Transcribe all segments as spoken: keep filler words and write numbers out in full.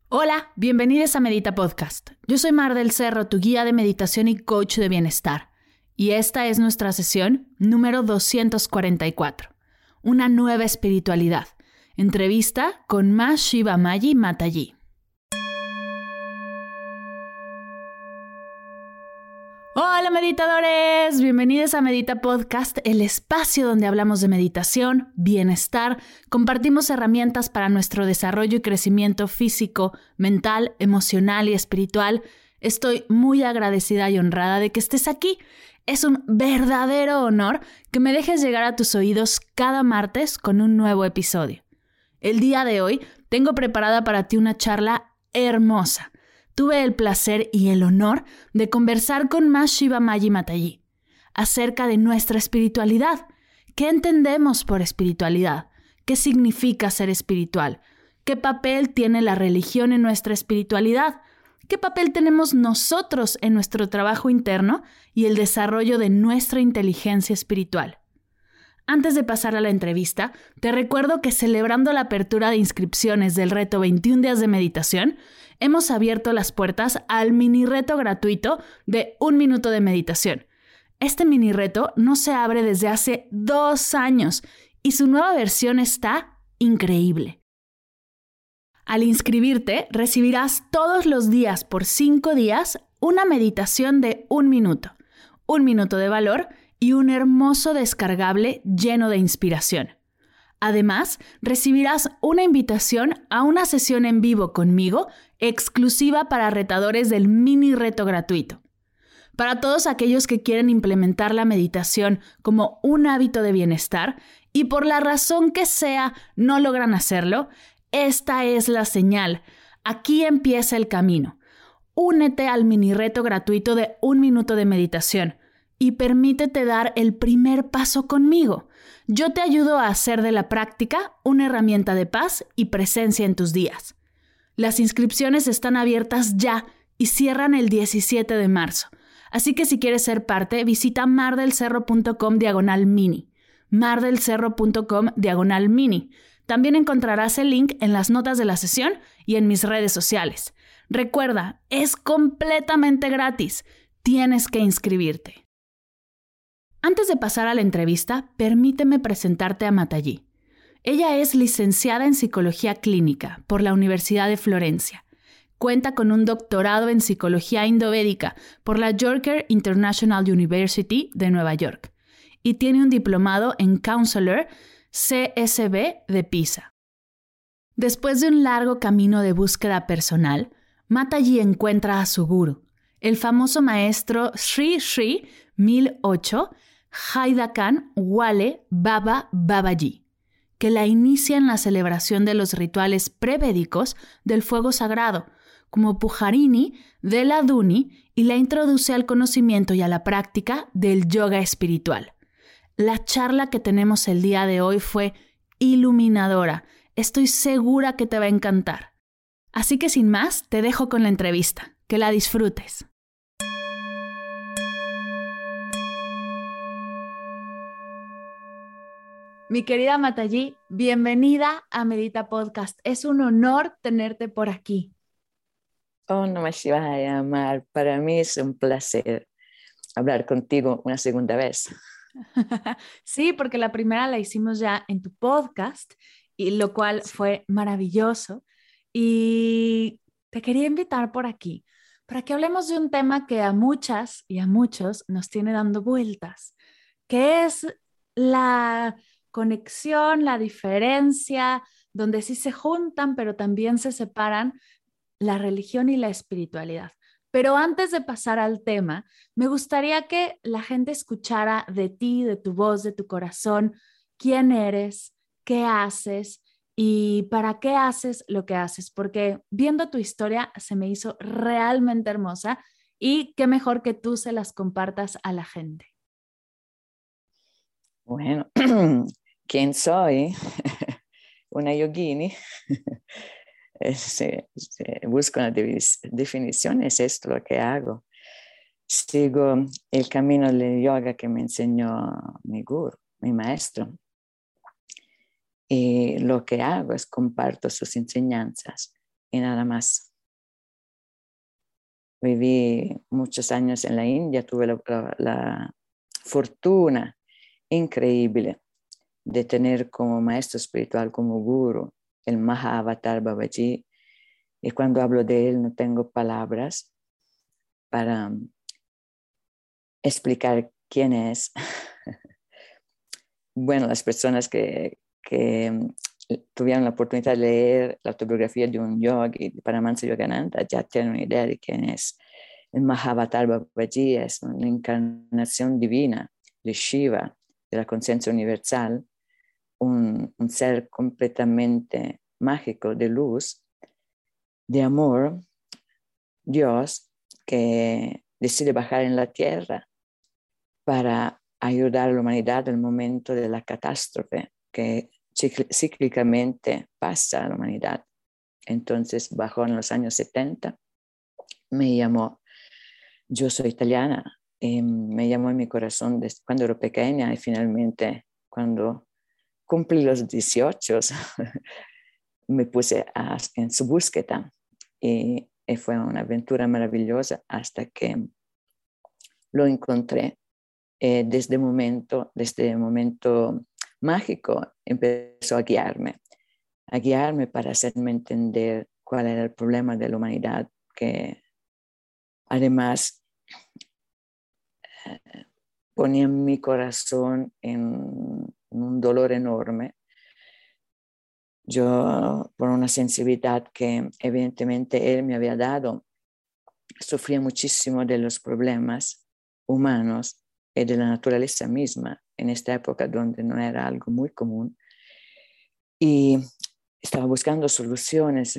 Hola, bienvenidos a Medita Podcast. Yo soy Mar del Cerro, tu guía de meditación y coach de bienestar. Y esta es nuestra sesión número doscientos cuarenta y cuatro. Una nueva espiritualidad. Entrevista con Ma Shivamaya Mataji. Hola meditadores, bienvenidos a Medita Podcast, el espacio donde hablamos de meditación, bienestar, compartimos herramientas para nuestro desarrollo y crecimiento físico, mental, emocional y espiritual. Estoy muy agradecida y honrada de que estés aquí. Es un verdadero honor que me dejes llegar a tus oídos cada martes con un nuevo episodio. El día de hoy tengo preparada para ti una charla hermosa. Tuve el placer y el honor de conversar con Ma Shivamaya Mataji acerca de nuestra espiritualidad. ¿Qué entendemos por espiritualidad? ¿Qué significa ser espiritual? ¿Qué papel tiene la religión en nuestra espiritualidad? ¿Qué papel tenemos nosotros en nuestro trabajo interno y el desarrollo de nuestra inteligencia espiritual? Antes de pasar a la entrevista, te recuerdo que celebrando la apertura de inscripciones del reto veintiún días de meditación, hemos abierto las puertas al mini reto gratuito de un minuto de meditación. Este mini reto no se abre desde hace dos años y su nueva versión está increíble. Al inscribirte, recibirás todos los días por cinco días una meditación de un minuto, un minuto de valor y un hermoso descargable lleno de inspiración. Además, recibirás una invitación a una sesión en vivo conmigo exclusiva para retadores del mini reto gratuito. Para todos aquellos que quieren implementar la meditación como un hábito de bienestar y por la razón que sea no logran hacerlo, esta es la señal. Aquí empieza el camino. Únete al mini reto gratuito de un minuto de meditación y permítete dar el primer paso conmigo. Yo te ayudo a hacer de la práctica una herramienta de paz y presencia en tus días. Las inscripciones están abiertas ya y cierran el diecisiete de marzo. Así que si quieres ser parte, visita mardelcerro.com diagonal mini. mardelcerro.com diagonal mini. También encontrarás el link en las notas de la sesión y en mis redes sociales. Recuerda, es completamente gratis. Tienes que inscribirte. Antes de pasar a la entrevista, permíteme presentarte a Mataji. Ella es licenciada en Psicología Clínica por la Universidad de Florencia. Cuenta con un doctorado en Psicología Indovédica por la Yorker International University de Nueva York y tiene un diplomado en Counselor C S B de Pisa. Después de un largo camino de búsqueda personal, Mataji encuentra a su gurú, el famoso maestro Sri Sri mil ocho Haidakan Wale Baba Babaji, que la inicia en la celebración de los rituales prevédicos del fuego sagrado, como Pujarini de la Duni, y la introduce al conocimiento y a la práctica del yoga espiritual. La charla que tenemos el día de hoy fue iluminadora. Estoy segura que te va a encantar. Así que sin más, te dejo con la entrevista. Que la disfrutes. Mi querida Mataji, bienvenida a Medita Podcast. Es un honor tenerte por aquí. Oh, Namah Shivaya, Mar. Para mí es un placer hablar contigo una segunda vez. Sí, porque la primera la hicimos ya en tu podcast, y lo cual fue maravilloso. Y te quería invitar por aquí para que hablemos de un tema que a muchas y a muchos nos tiene dando vueltas, que es la conexión, la diferencia, donde sí se juntan, pero también se separan la religión y la espiritualidad. Pero antes de pasar al tema, me gustaría que la gente escuchara de ti, de tu voz, de tu corazón, quién eres, qué haces y para qué haces lo que haces, porque viendo tu historia se me hizo realmente hermosa y qué mejor que tú se las compartas a la gente. Bueno, ¿quién soy? Una yogini. Se, se busco una definición, es esto lo que hago. Sigo el camino del yoga que me enseñó mi guru, mi maestro. Y lo que hago es comparto sus enseñanzas y nada más. Viví muchos años en la India, tuve la, la, la fortuna increíble de tener como maestro espiritual, como guru, el Mahavatar Babaji. Y cuando hablo de él no tengo palabras para explicar quién es. Bueno, las personas que, que tuvieron la oportunidad de leer la autobiografía de un yogi, de Paramahansa Yogananda, ya tienen una idea de quién es. El Mahavatar Babaji es una encarnación divina de Shiva, de la conciencia universal, un, un ser completamente mágico, de luz, de amor, Dios, que decide bajar en la tierra para ayudar a la humanidad en el momento de la catástrofe que cíclicamente pasa a la humanidad. Entonces bajó en los años setenta, me llamó, yo soy italiana, y me llamó en mi corazón desde cuando era pequeña y finalmente cuando cumplí los dieciocho me puse a, en su búsqueda y, y fue una aventura maravillosa hasta que lo encontré. Eh, desde el momento, desde el momento mágico empezó a guiarme, a guiarme para hacerme entender cuál era el problema de la humanidad, que además eh, ponía mi corazón en, en un dolor enorme. Yo, por una sensibilidad que evidentemente él me había dado, sufría muchísimo de los problemas humanos y de la naturaleza misma en esta época donde no era algo muy común. Y estaba buscando soluciones,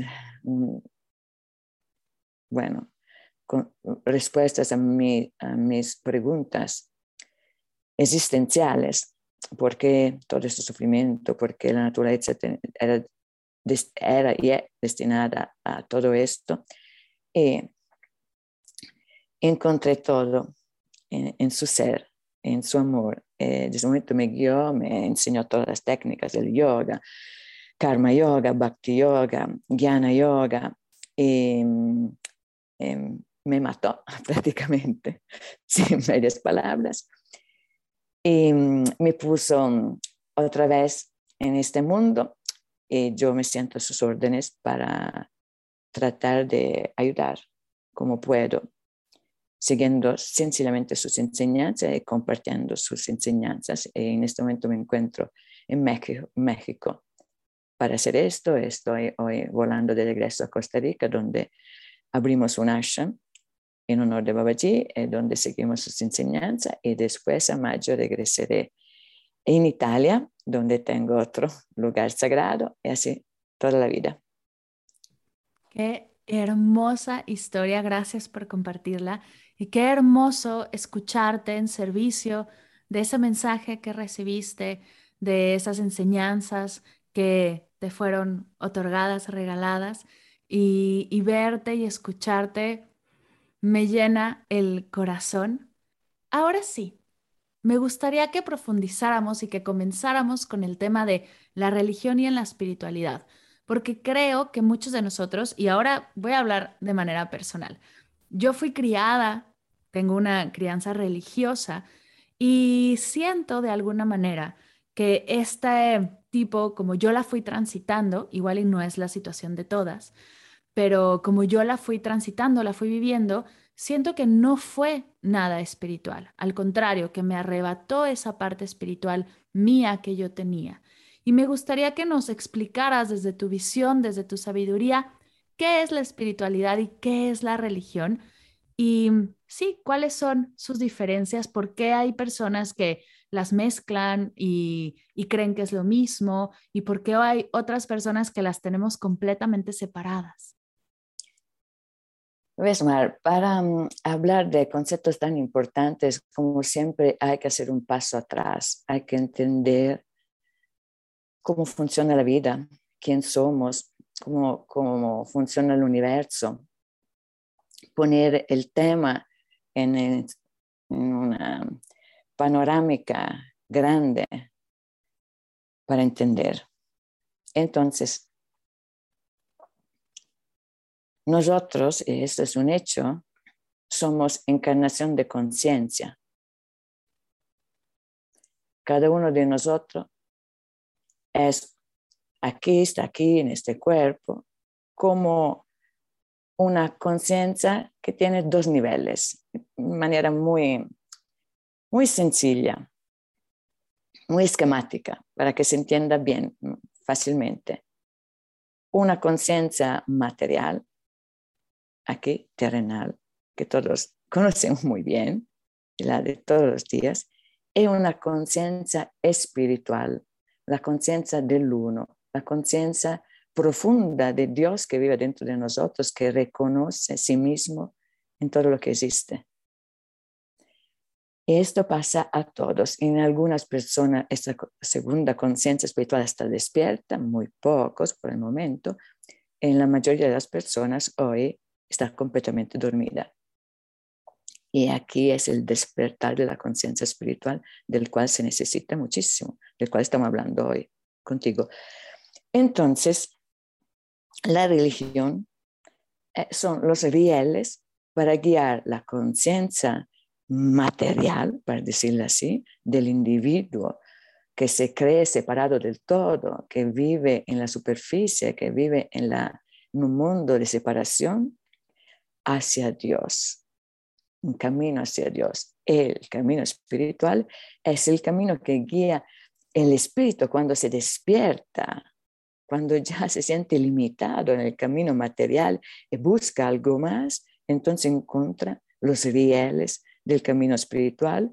bueno, con respuestas a, mi, a mis preguntas existenciales. ¿Por qué todo este sufrimiento? ¿Por qué la naturaleza era, era y es destinada a todo esto? Y encontré todo en, en su ser, en su amor. Eh, desde ese momento me guió, me enseñó todas las técnicas del yoga, karma yoga, bhakti yoga, jnana yoga, y eh, me mató prácticamente, sin medias palabras. Y me puso otra vez en este mundo y yo me siento a sus órdenes para tratar de ayudar como puedo, siguiendo sencillamente sus enseñanzas y compartiendo sus enseñanzas. Y en este momento me encuentro en México, México para hacer esto. Estoy hoy volando de regreso a Costa Rica, donde abrimos un ashram en honor de Babaji, eh, donde seguimos sus enseñanzas, y después a mayo regresaré en Italia, donde tengo otro lugar sagrado, y así toda la vida. Qué hermosa historia, gracias por compartirla. Y qué hermoso escucharte en servicio de ese mensaje que recibiste, de esas enseñanzas que te fueron otorgadas, regaladas, y, y verte y escucharte me llena el corazón. Ahora sí. Me gustaría que profundizáramos y que comenzáramos con el tema de la religión y en la espiritualidad, porque creo que muchos de nosotros, y ahora voy a hablar de manera personal, yo fui criada, tengo una crianza religiosa y siento de alguna manera que este tipo, como yo la fui transitando, igual y no es la situación de todas, pero como yo la fui transitando, la fui viviendo, siento que no fue nada espiritual. Al contrario, que me arrebató esa parte espiritual mía que yo tenía. Y me gustaría que nos explicaras desde tu visión, desde tu sabiduría, qué es la espiritualidad y qué es la religión. Y sí, cuáles son sus diferencias, por qué hay personas que las mezclan y, y creen que es lo mismo, y por qué hay otras personas que las tenemos completamente separadas. Ves, Mar, para um, hablar de conceptos tan importantes, como siempre hay que hacer un paso atrás, hay que entender cómo funciona la vida, quién somos, cómo, cómo funciona el universo, poner el tema en, el, en una panorámica grande para entender. Entonces, nosotros, y esto es un hecho, somos encarnación de conciencia. Cada uno de nosotros es aquí, está aquí, en este cuerpo, como una conciencia que tiene dos niveles, de manera muy, muy sencilla, muy esquemática, para que se entienda bien, fácilmente. Una conciencia material, aquí, terrenal, que todos conocemos muy bien, la de todos los días, y una conciencia espiritual, la conciencia del uno, la conciencia profunda de Dios que vive dentro de nosotros, que reconoce a sí mismo en todo lo que existe. Y esto pasa a todos. En algunas personas esta segunda conciencia espiritual está despierta, muy pocos por el momento. En la mayoría de las personas hoy está completamente dormida. Y aquí es el despertar de la conciencia espiritual, del cual se necesita muchísimo, del cual estamos hablando hoy contigo. Entonces, la religión eh, son los rieles para guiar la conciencia material, para decirlo así, del individuo que se cree separado del todo, que vive en la superficie, que vive en, la, en un mundo de separación, hacia Dios, un camino hacia Dios. El camino espiritual es el camino que guía el espíritu cuando se despierta, cuando ya se siente limitado en el camino material y busca algo más, entonces encuentra los rieles del camino espiritual,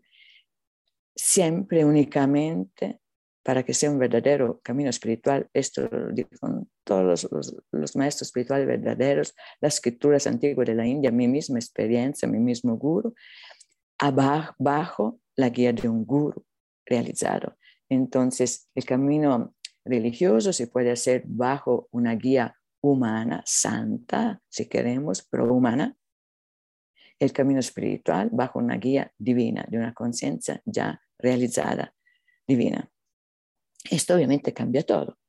siempre únicamente para que sea un verdadero camino espiritual. Esto lo digo con todos los, los, los maestros espirituales verdaderos, las escrituras antiguas de la India, mi misma experiencia, mi mismo guru, abajo, bajo la guía de un guru realizado. Entonces, el camino religioso se puede hacer bajo una guía humana, santa, si queremos, pero humana. El camino espiritual bajo una guía divina, de una conciencia ya realizada, divina. Esto obviamente cambia todo.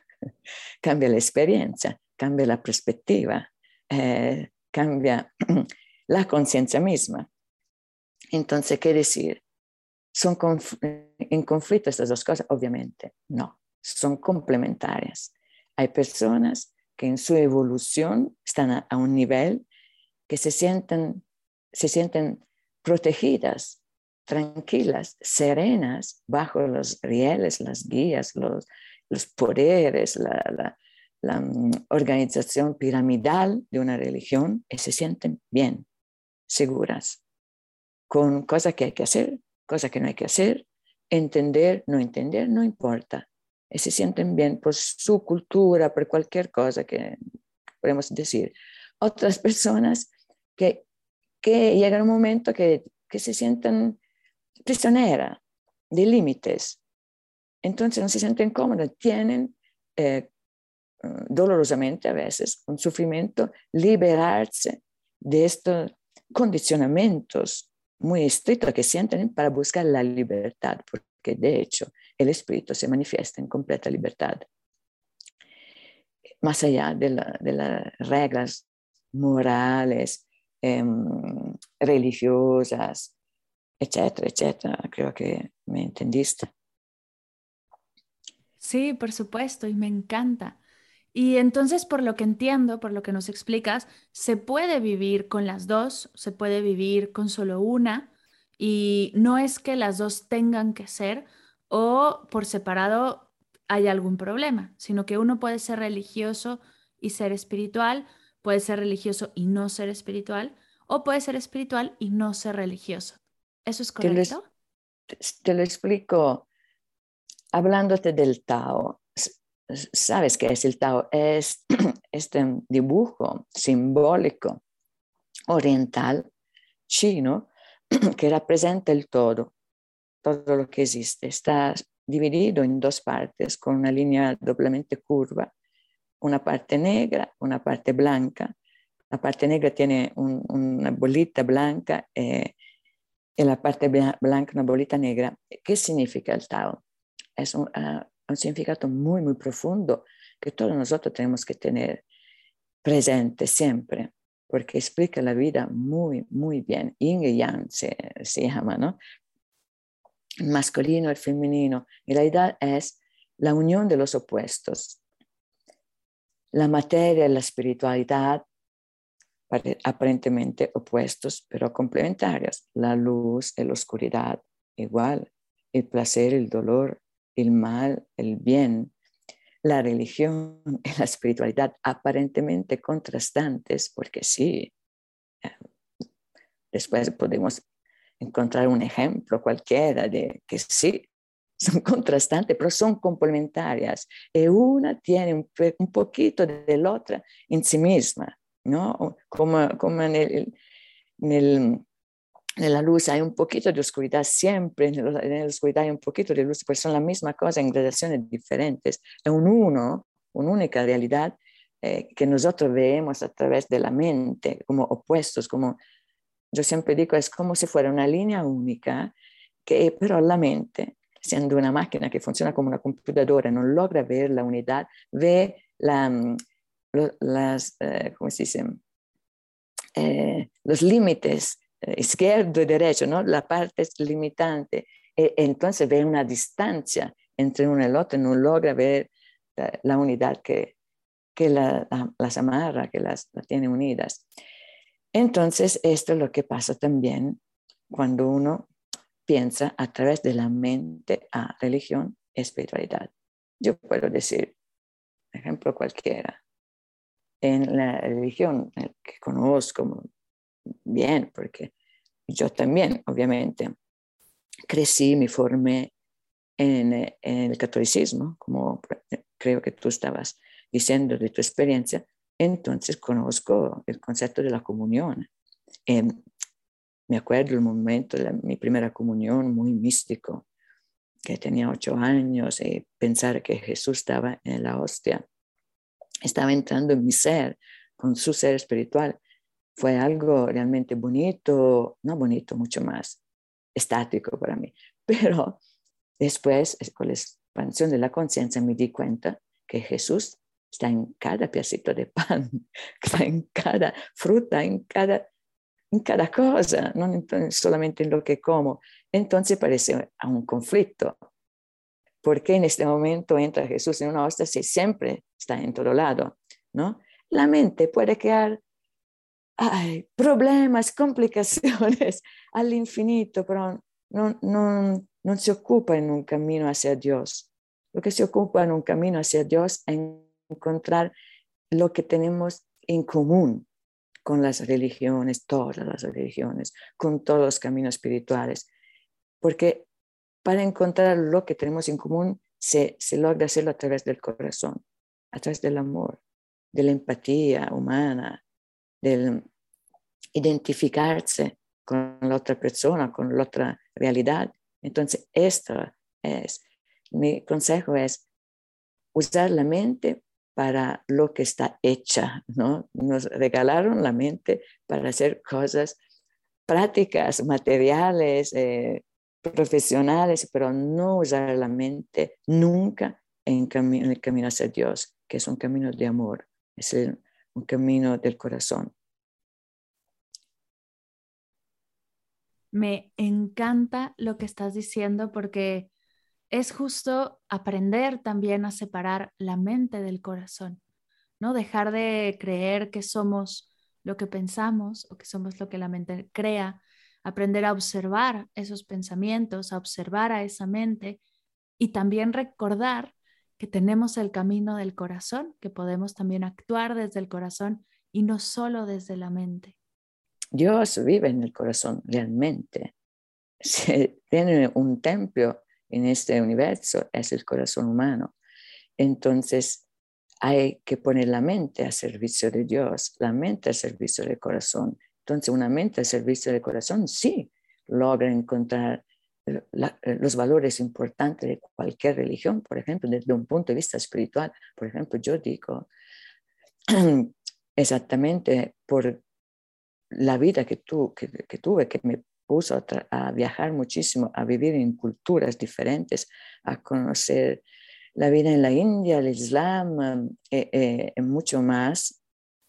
Cambia la experiencia, cambia la perspectiva, eh, cambia la conciencia misma. Entonces, ¿qué decir? ¿Son conf- en conflicto estas dos cosas? Obviamente no, son complementarias. Hay personas que en su evolución están a, a un nivel que se sienten, se sienten protegidas, tranquilas, serenas, bajo los rieles, las guías, los, los poderes, la, la, la um, organización piramidal de una religión, y se sienten bien, seguras, con cosas que hay que hacer, cosas que no hay que hacer, entender, no entender, no importa. Y se sienten bien por su cultura, por cualquier cosa que podemos decir. Otras personas que, que llega un momento que, que se sienten prisioneras de límites. Entonces no se sienten cómodas, tienen eh, dolorosamente a veces, con sufrimiento, liberarse de estos condicionamientos muy estrictos que sienten para buscar la libertad, porque de hecho el espíritu se manifiesta en completa libertad. Más allá de, la, de las reglas morales, eh, religiosas, etcétera, etcétera. Creo que me entendiste. Sí, por supuesto, y me encanta. Y entonces, por lo que entiendo, por lo que nos explicas, se puede vivir con las dos, se puede vivir con solo una, y no es que las dos tengan que ser o por separado hay algún problema, sino que uno puede ser religioso y ser espiritual, puede ser religioso y no ser espiritual, o puede ser espiritual y no ser religioso. ¿Eso es Te lo, correcto? te lo explico hablándote del Tao. ¿Sabes qué es el Tao? Es este dibujo simbólico oriental chino que representa el todo, todo lo que existe. Está dividido en dos partes con una línea doblemente curva, una parte negra, una parte blanca. La parte negra tiene un, una bolita blanca eh, y la parte blanca una bolita negra. ¿Qué significa el Tao? Es un, uh, un significado muy, muy profundo que todos nosotros tenemos que tener. presente siempre, porque explica la vida muy, muy bien. Yin y Yang se, se llama, ¿no? El masculino, el femenino. En realidad es la unión de los opuestos. La materia y la espiritualidad, aparentemente opuestos, pero complementarios. La luz y la oscuridad, igual. El placer, el dolor, el mal, el bien. La religión y la espiritualidad, aparentemente contrastantes, porque sí, después podemos encontrar un ejemplo cualquiera de que sí, son contrastantes, pero son complementarias. Y una tiene un, un poquito de la otra en sí misma, ¿no? Como, como en, el, en, el, en la luz hay un poquito de oscuridad siempre, en la oscuridad hay un poquito de luz, pues son la misma cosa en gradaciones diferentes. Es un uno, una única realidad eh, que nosotros vemos a través de la mente, como opuestos, como yo siempre digo, es como si fuera una línea única, que pero la mente, siendo una máquina que funciona como una computadora, no logra ver la unidad, ve la, lo, las, eh, ¿cómo se dice? Eh, los límites eh, izquierdo y derecho, ¿no? La parte es limitante. E, entonces ve una distancia entre uno y el otro, no logra ver la, la unidad que, que la, la, las amarra, que las, las tiene unidas. Entonces, esto es lo que pasa también cuando uno piensa a través de la mente a religión y espiritualidad. Yo puedo decir, ejemplo cualquiera, en la religión que conozco bien, porque yo también, obviamente, crecí, me formé en, en el catolicismo, como creo que tú estabas diciendo de tu experiencia, entonces conozco el concepto de la comunión. Eh, me acuerdo el momento de la, mi primera comunión, muy místico, que tenía ocho años, y pensar que Jesús estaba en la hostia, estaba entrando en mi ser, con su ser espiritual. Fue algo realmente bonito, no bonito, mucho más estático para mí. Pero después, con la expansión de la conciencia, me di cuenta que Jesús está en cada pedacito de pan, está en cada fruta, en cada, en cada cosa, no solamente en lo que como. Entonces parece un conflicto. ¿Por qué en este momento entra Jesús en una hostia si siempre está en todo lado? ¿No? La mente puede crear ay, problemas, complicaciones al infinito, pero no, no, no se ocupa en un camino hacia Dios. Lo que se ocupa en un camino hacia Dios es encontrar lo que tenemos en común con las religiones, todas las religiones, con todos los caminos espirituales. Porque para encontrar lo que tenemos en común se, se logra hacerlo a través del corazón, a través del amor, de la empatía humana, del identificarse con la otra persona, con la otra realidad. Entonces, esto es, mi consejo es usar la mente para lo que está hecha, ¿no? Nos regalaron la mente para hacer cosas prácticas, materiales, eh, profesionales, pero no usar la mente nunca en, cami- en el camino hacia Dios, que es un camino de amor, es el, un camino del corazón. Me encanta lo que estás diciendo porque es justo aprender también a separar la mente del corazón, ¿no? Dejar de creer que somos lo que pensamos o que somos lo que la mente crea, aprender a observar esos pensamientos, a observar a esa mente y también recordar que tenemos el camino del corazón, que podemos también actuar desde el corazón y no solo desde la mente. Dios vive en el corazón realmente. Si tiene un templo en este universo, es el corazón humano. Entonces hay que poner la mente a servicio de Dios, la mente a servicio del corazón. Entonces una mente a servicio del corazón sí logra encontrar la, los valores importantes de cualquier religión, por ejemplo, desde un punto de vista espiritual. Por ejemplo, yo digo exactamente por la vida que, tu, que, que tuve, que me puso a, a viajar muchísimo, a vivir en culturas diferentes, a conocer la vida en la India, el Islam, eh, eh, mucho más.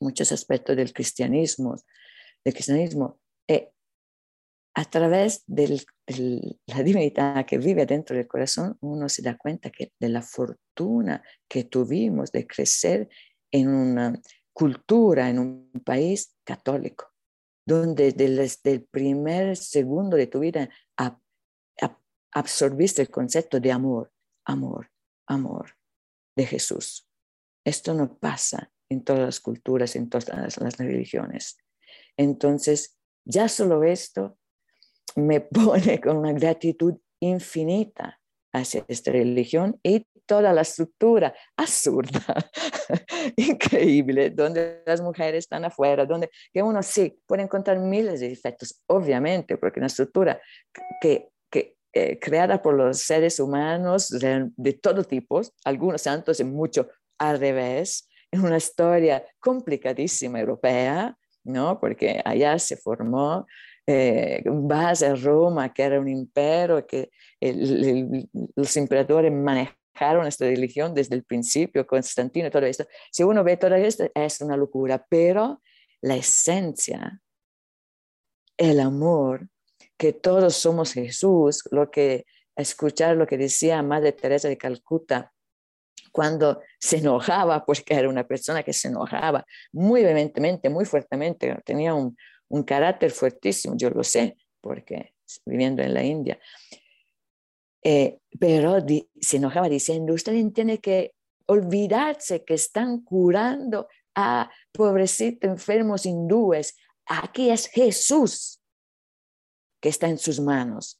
muchos aspectos del cristianismo, del cristianismo e a través de la divinità che vive dentro del corazón, uno se da cuenta que de la fortuna que tuvimos de crecer en una cultura, en un país católico, donde desde el primer segundo de tu vida ab, ab, absorbiste el concepto de amor, amor, amor de Jesús. Esto no pasa en todas las culturas, en todas las, las religiones. Entonces, ya solo esto me pone con una gratitud infinita hacia esta religión y toda la estructura absurda, increíble, donde las mujeres están afuera, donde que uno sí puede encontrar miles de defectos, obviamente, porque una estructura que, que eh, creada por los seres humanos de, de todo tipo, algunos santos y mucho al revés, en una historia complicadísima europea, ¿no? Porque allá se formó eh, base a Roma, que era un imperio, que el, el, los emperadores manejaron esta religión desde el principio, Constantino y todo esto. Si uno ve todo esto, es una locura, pero la esencia, el amor, que todos somos Jesús, lo que escuchar lo que decía Madre Teresa de Calcuta, cuando se enojaba, porque era una persona que se enojaba muy vehementemente, muy fuertemente, tenía un, un carácter fuertísimo, yo lo sé, porque viviendo en la India, eh, pero di, se enojaba diciendo, usted tiene que olvidarse que están curando a pobrecitos enfermos hindúes, aquí es Jesús que está en sus manos.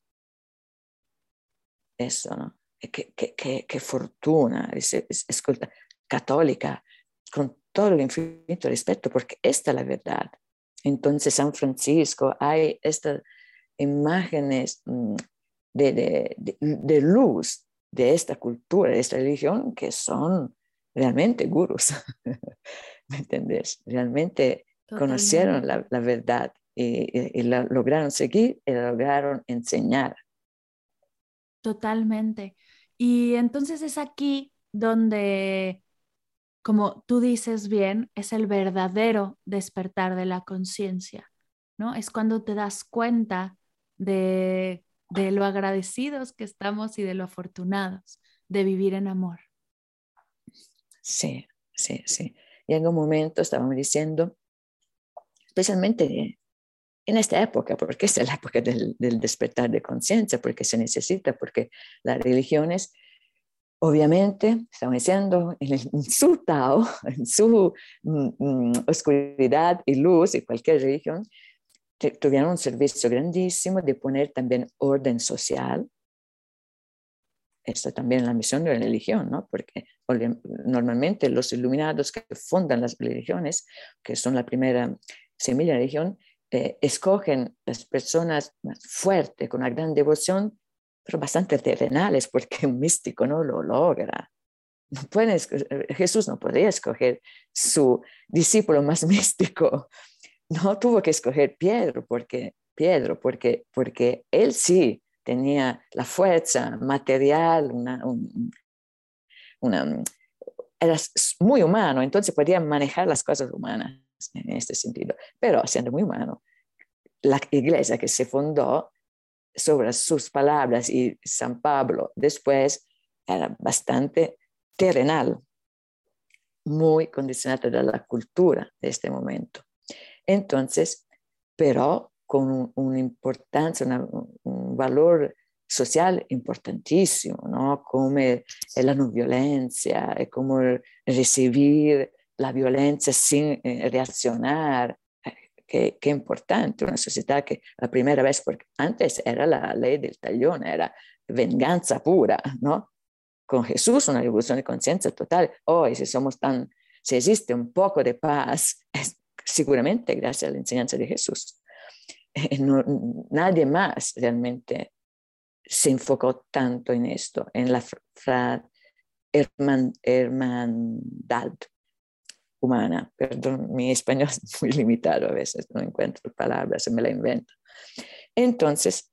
Eso, ¿no? Qué, qué, qué, qué fortuna, escucha, católica, con todo el infinito respeto, porque esta es la verdad. Entonces, San Francisco, hay estas imágenes de, de, de, de luz de esta cultura, de esta religión, que son realmente gurús, ¿me entendés? Realmente Totalmente. Conocieron la, la verdad y, y, y la lograron seguir y la lograron enseñar. Totalmente. Y entonces es aquí donde, como tú dices bien, es el verdadero despertar de la conciencia, ¿no? Es cuando te das cuenta de, de lo agradecidos que estamos y de lo afortunados de vivir en amor. Sí, sí, sí. Y en un momento estábamos diciendo, especialmente en esta época, porque esta es la época del, del despertar de conciencia, porque se necesita, porque las religiones, obviamente, estamos diciendo, en, el, en su Tao, en su mm, oscuridad y luz, y cualquier religión, tuvieron un servicio grandísimo de poner también orden social. Esta también es la misión de la religión, ¿no? Porque normalmente los iluminados que fundan las religiones, que son la primera semilla de la religión, eh, escogen las personas más fuertes, con una gran devoción, pero bastante terrenales, porque un místico no lo logra. No puede, Jesús no podía escoger su discípulo más místico. No tuvo que escoger Pedro, porque, Pedro, porque, porque él sí tenía la fuerza material, una, un, una, era muy humano, entonces podía manejar las cosas humanas en este sentido. Pero siendo muy humano, la iglesia que se fundó sobre sus palabras y San Pablo después era bastante terrenal, muy condicionada a la cultura de este momento. Entonces, pero con un, una importancia, una, un valor social importantísimo, ¿no? Como la no violencia, como recibir la violencia sin eh, reaccionar. Qué, qué importante, una sociedad que la primera vez, porque antes era la ley del talión, era venganza pura, ¿no? Con Jesús una revolución de conciencia total. Hoy, si somos tan, si existe un poco de paz, es seguramente gracias a la enseñanza de Jesús. Eh, no, nadie más realmente se enfocó tanto en esto, en la fra, herman, hermandad humana. Perdón, mi español es muy limitado a veces, no encuentro palabras, se me la invento. Entonces,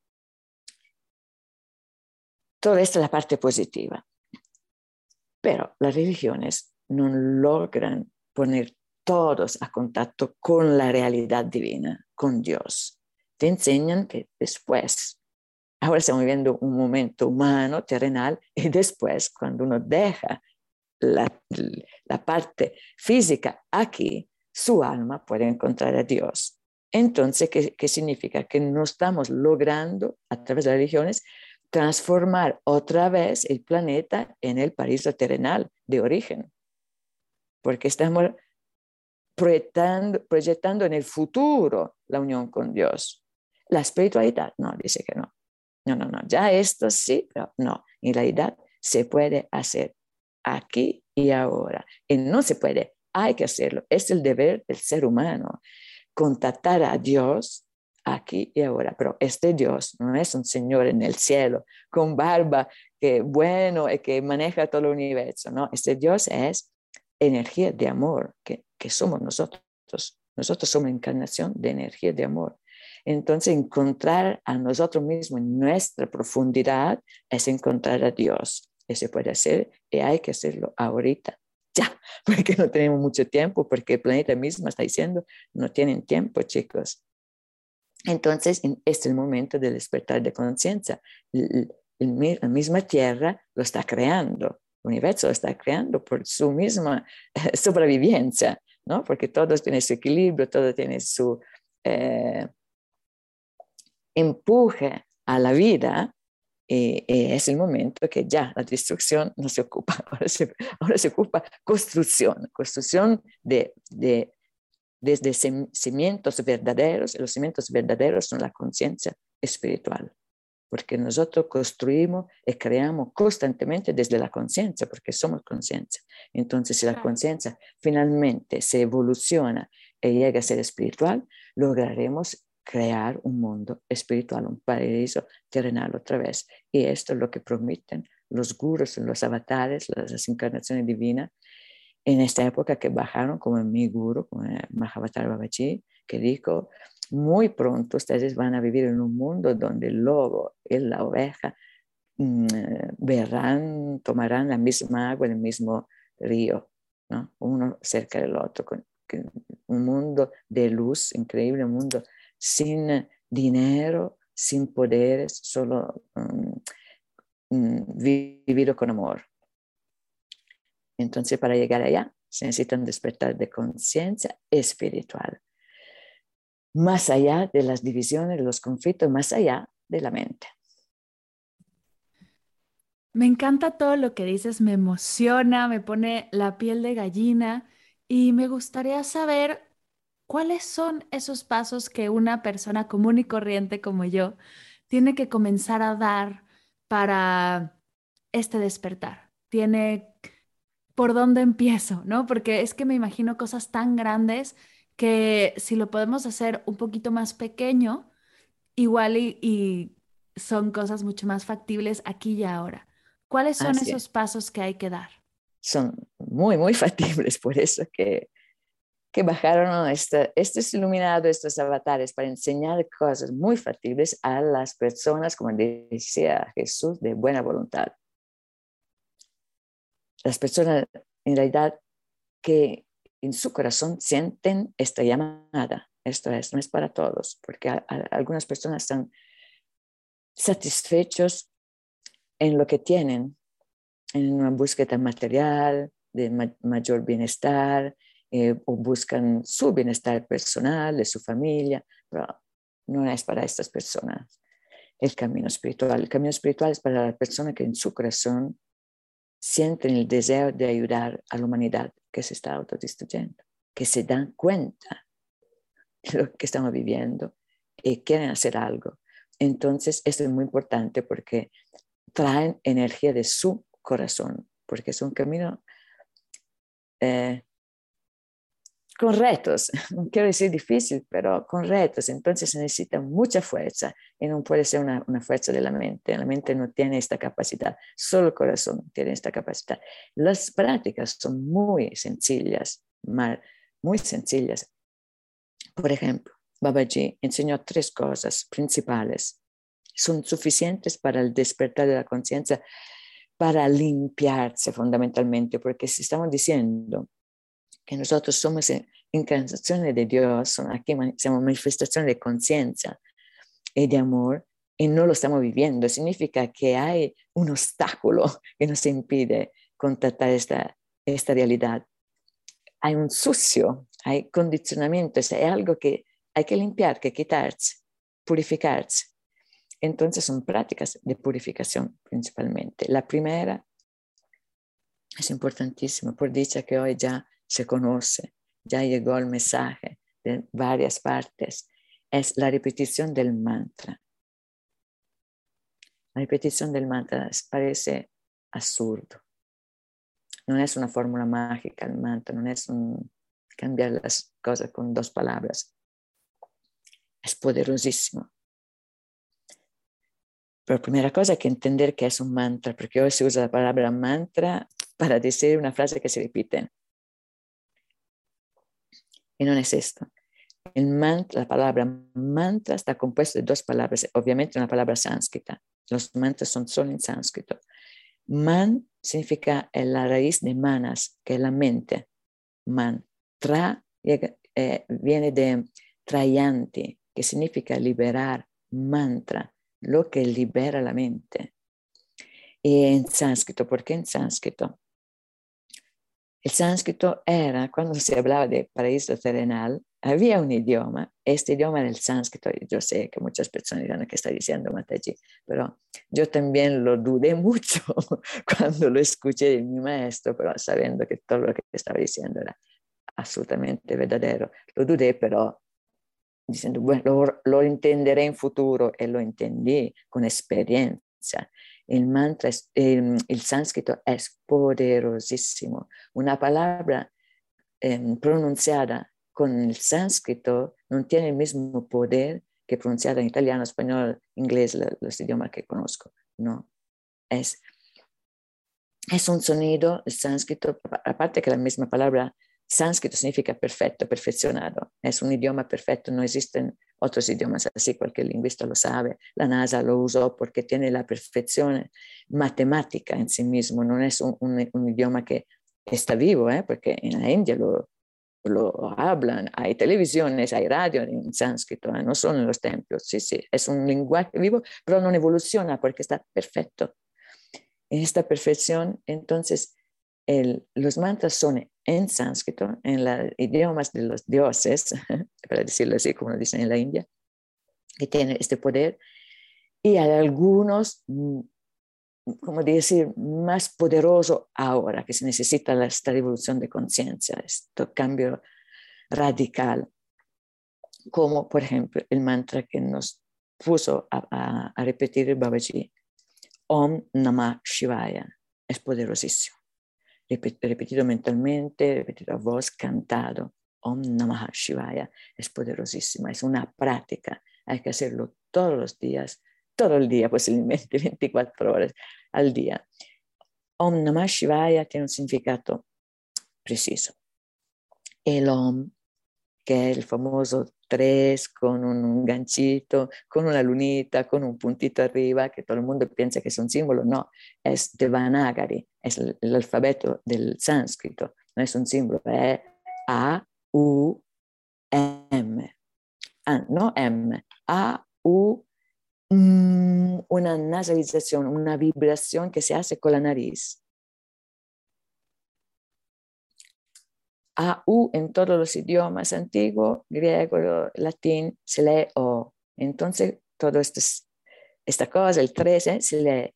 toda esta es la parte positiva. Pero las religiones no logran poner todos a contacto con la realidad divina, con Dios. Te enseñan que después, ahora estamos viviendo un momento humano, terrenal, y después, cuando uno deja la, la parte física aquí, su alma puede encontrar a Dios. Entonces, ¿qué, qué significa? Que no estamos logrando, a través de las religiones, transformar otra vez el planeta en el paraíso terrenal de origen, porque estamos proyectando, proyectando en el futuro la unión con Dios. La espiritualidad no, dice que no. No, no, no, ya esto sí, pero no. En realidad se puede hacer aquí y ahora. Y no se puede, hay que hacerlo. Es el deber del ser humano, contactar a Dios aquí y ahora. Pero este Dios no es un señor en el cielo con barba que bueno y que maneja todo el universo, ¿no? Este Dios es energía de amor, que, que somos nosotros. Nosotros somos encarnación de energía de amor. Entonces, encontrar a nosotros mismos en nuestra profundidad es encontrar a Dios. Y se puede hacer y hay que hacerlo ahorita, ya, porque no tenemos mucho tiempo, porque el planeta mismo está diciendo, no tienen tiempo, chicos. Entonces, este es el momento del despertar de conciencia. La misma Tierra lo está creando, el universo lo está creando por su misma sobrevivencia, ¿no? Porque todos tienen su equilibrio, todo tiene su eh, empuje a la vida. Y, y es el momento que ya la destrucción no se ocupa, ahora se, ahora se ocupa construcción, construcción de, de, desde cimientos verdaderos. Los cimientos verdaderos son la conciencia espiritual, porque nosotros construimos y creamos constantemente desde la conciencia, porque somos conciencia. Entonces, si la conciencia finalmente se evoluciona y llega a ser espiritual, lograremos crear un mundo espiritual, un paraíso terrenal otra vez. Y esto es lo que prometen los gurús, los avatares, las, las encarnaciones divinas, en esta época que bajaron, como mi gurú, como Mahavatar Babaji, que dijo, muy pronto ustedes van a vivir en un mundo donde el lobo y la oveja mmm, verán, tomarán la misma agua, el mismo río, ¿no? Uno cerca del otro, con, con un mundo de luz increíble, un mundo sin dinero, sin poderes, solo um, um, vivido con amor. Entonces, para llegar allá, se necesita un despertar de conciencia espiritual, más allá de las divisiones, de los conflictos, más allá de la mente. Me encanta todo lo que dices, me emociona, me pone la piel de gallina y me gustaría saber cuáles son esos pasos que una persona común y corriente como yo tiene que comenzar a dar para este despertar. Tiene por dónde empiezo, ¿no? Porque es que me imagino cosas tan grandes que si lo podemos hacer un poquito más pequeño, igual y, y son cosas mucho más factibles aquí y ahora. ¿Cuáles son Así esos es. pasos que hay que dar? Son muy, muy factibles, por eso que, que bajaron esta, estos iluminados, estos avatares, para enseñar cosas muy factibles a las personas, como decía Jesús, de buena voluntad. Las personas, en realidad, que en su corazón sienten esta llamada. Esto es, no es para todos, porque a, a, algunas personas están satisfechos en lo que tienen, en una búsqueda material, de ma mayor bienestar, eh, o buscan su bienestar personal, de su familia, pero no es para estas personas el camino espiritual. El camino espiritual es para la persona que en su corazón sienten el deseo de ayudar a la humanidad que se está autodestruyendo, que se dan cuenta de lo que estamos viviendo y quieren hacer algo. Entonces, esto es muy importante porque traen energía de su corazón, porque es un camino eh, con retos, no quiero decir difícil, pero con retos. Entonces se necesita mucha fuerza y no puede ser una, una fuerza de la mente. La mente no tiene esta capacidad, solo el corazón tiene esta capacidad. Las prácticas son muy sencillas, muy sencillas. Por ejemplo, Babaji enseñó tres cosas principales. Son suficientes para el despertar de la conciencia, para limpiarse fundamentalmente, porque si estamos diciendo que nosotros somos incarnazione di Dio, sono, aquí siamo manifestazione di conciencia e di amor e non lo stiamo vivendo. Significa che hay un ostacolo che nos impide contattare esta, esta realidad. Hay un sucio, hay condicionamiento, es algo que hay que limpiar, que quitarse, purificarse. Entonces son prácticas de purificación principalmente. La primera es importantísima, por dicha que hoy ya se conoce, ya llegó el mensaje de varias partes, es la repetición del mantra. La repetición del mantra parece absurdo. No es una fórmula mágica el mantra, no es un cambiar las cosas con dos palabras. Es poderosísimo. Pero primera cosa hay que entender que es un mantra, porque hoy se usa la palabra mantra para decir una frase que se repite. Y no es esto. El mantra, la palabra mantra está compuesta de dos palabras, obviamente una palabra sánscrita. Los mantras son solo en sánscrito. Man significa la raíz de manas, que es la mente. Man. Tra eh, viene de trayanti, que significa liberar. Mantra, lo que libera la mente. Y en sánscrito, ¿por qué en sánscrito? El sánscrito era, cuando se hablaba de paraíso terrenal, había un idioma, este idioma era el sánscrito. Yo sé que muchas personas dirán que está diciendo Mataji, pero yo también lo dudé mucho cuando lo escuché de mi maestro, pero sabiendo que todo lo que estaba diciendo era absolutamente verdadero. Lo dudé, pero diciendo, bueno, lo, lo entenderé en futuro, y lo entendí con experiencia. El mantra, es, el, el sánscrito es poderosísimo. Una palabra eh, pronunciada con el sánscrito no tiene el mismo poder que pronunciada en italiano, español, inglés, los idiomas que conozco. No, es, es un sonido, el sánscrito, aparte que la misma palabra sánscrito significa perfecto, perfeccionado. Es un idioma perfecto, no existen otros idiomas así, cualquier lingüista lo sabe. La NASA lo usó porque tiene la perfección matemática en sí mismo, no es un, un, un idioma que está vivo, ¿eh? Porque en la India lo, lo hablan, hay televisiones, hay radio en sánscrito, ¿eh? No solo en los templos, sí, sí, es un lenguaje vivo, pero no evoluciona porque está perfecto. En esta perfección, entonces, el, los mantras son en sánscrito, en los idiomas de los dioses, para decirlo así, como lo dicen en la India, que tienen este poder, y hay algunos, como decir, más poderosos ahora, que se necesita esta revolución de conciencia, este cambio radical, como por ejemplo el mantra que nos puso a, a, a repetir Babaji, Om Namah Shivaya, es poderosísimo. Repetido mentalmente, repetido a voz, cantado. Om Namah Shivaya es poderosísima, es una práctica, hay que hacerlo todos los días, todo el día posiblemente, veinticuatro horas al día. Om Namah Shivaya tiene un significado preciso. El Om, que es el famoso tres con un ganchito, con una lunita, con un puntito arriba, que todo el mundo piensa que es un símbolo. No, es Devanagari, es el, el alfabeto del sánscrito, no es un símbolo, es A, U, M. Ah, no M, A, U, mm, una nasalización, una vibración que se hace con la nariz. A, U en todos los idiomas antiguos, griego, latín, se lee O. Entonces, todo esto es, esta cosa, el trece, se lee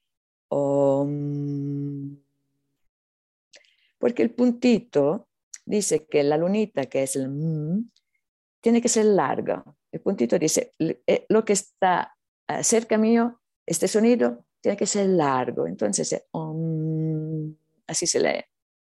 Om. Porque el puntito dice que la lunita, que es el M, tiene que ser larga. El puntito dice, lo que está cerca mío, este sonido, tiene que ser largo. Entonces, Om, así se lee.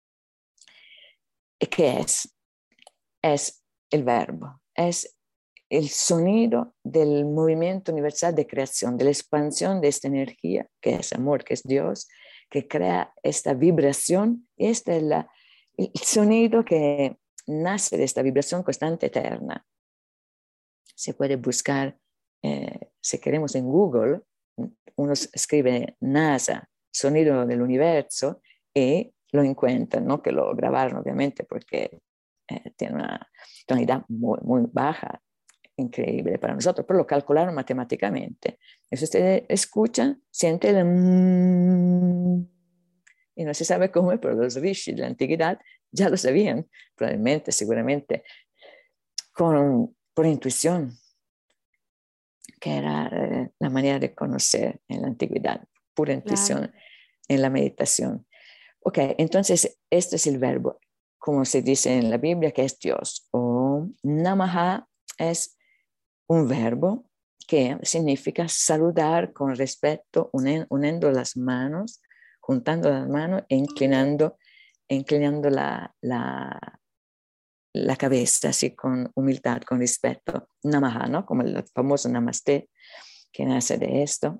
¿Qué es? Es el verbo, es el sonido del movimiento universal de creación, de la expansión de esta energía, que es amor, que es Dios, que crea esta vibración. Y este es la, el sonido que nace de esta vibración constante eterna. Se puede buscar, eh, si queremos en Google, uno escribe NASA, sonido del universo, y lo encuentran, no que lo grabaron obviamente porque eh, tiene una tonalidad muy, muy baja, increíble para nosotros, pero lo calcularon matemáticamente. Y si ustedes escuchan, siente el mmm, y no se sabe cómo, pero los rishis de la antigüedad ya lo sabían, probablemente, seguramente, con, por intuición, que era eh, la manera de conocer en la antigüedad, pura intuición, claro, en la meditación. Ok, entonces este es el verbo, como se dice en la Biblia, que es Dios. O Namaha es un verbo que significa saludar con respeto, uniendo las manos, juntando las manos e inclinando, inclinando la, la, la cabeza, así con humildad, con respeto. Namaha, ¿no? Como el famoso Namaste, que nace de esto.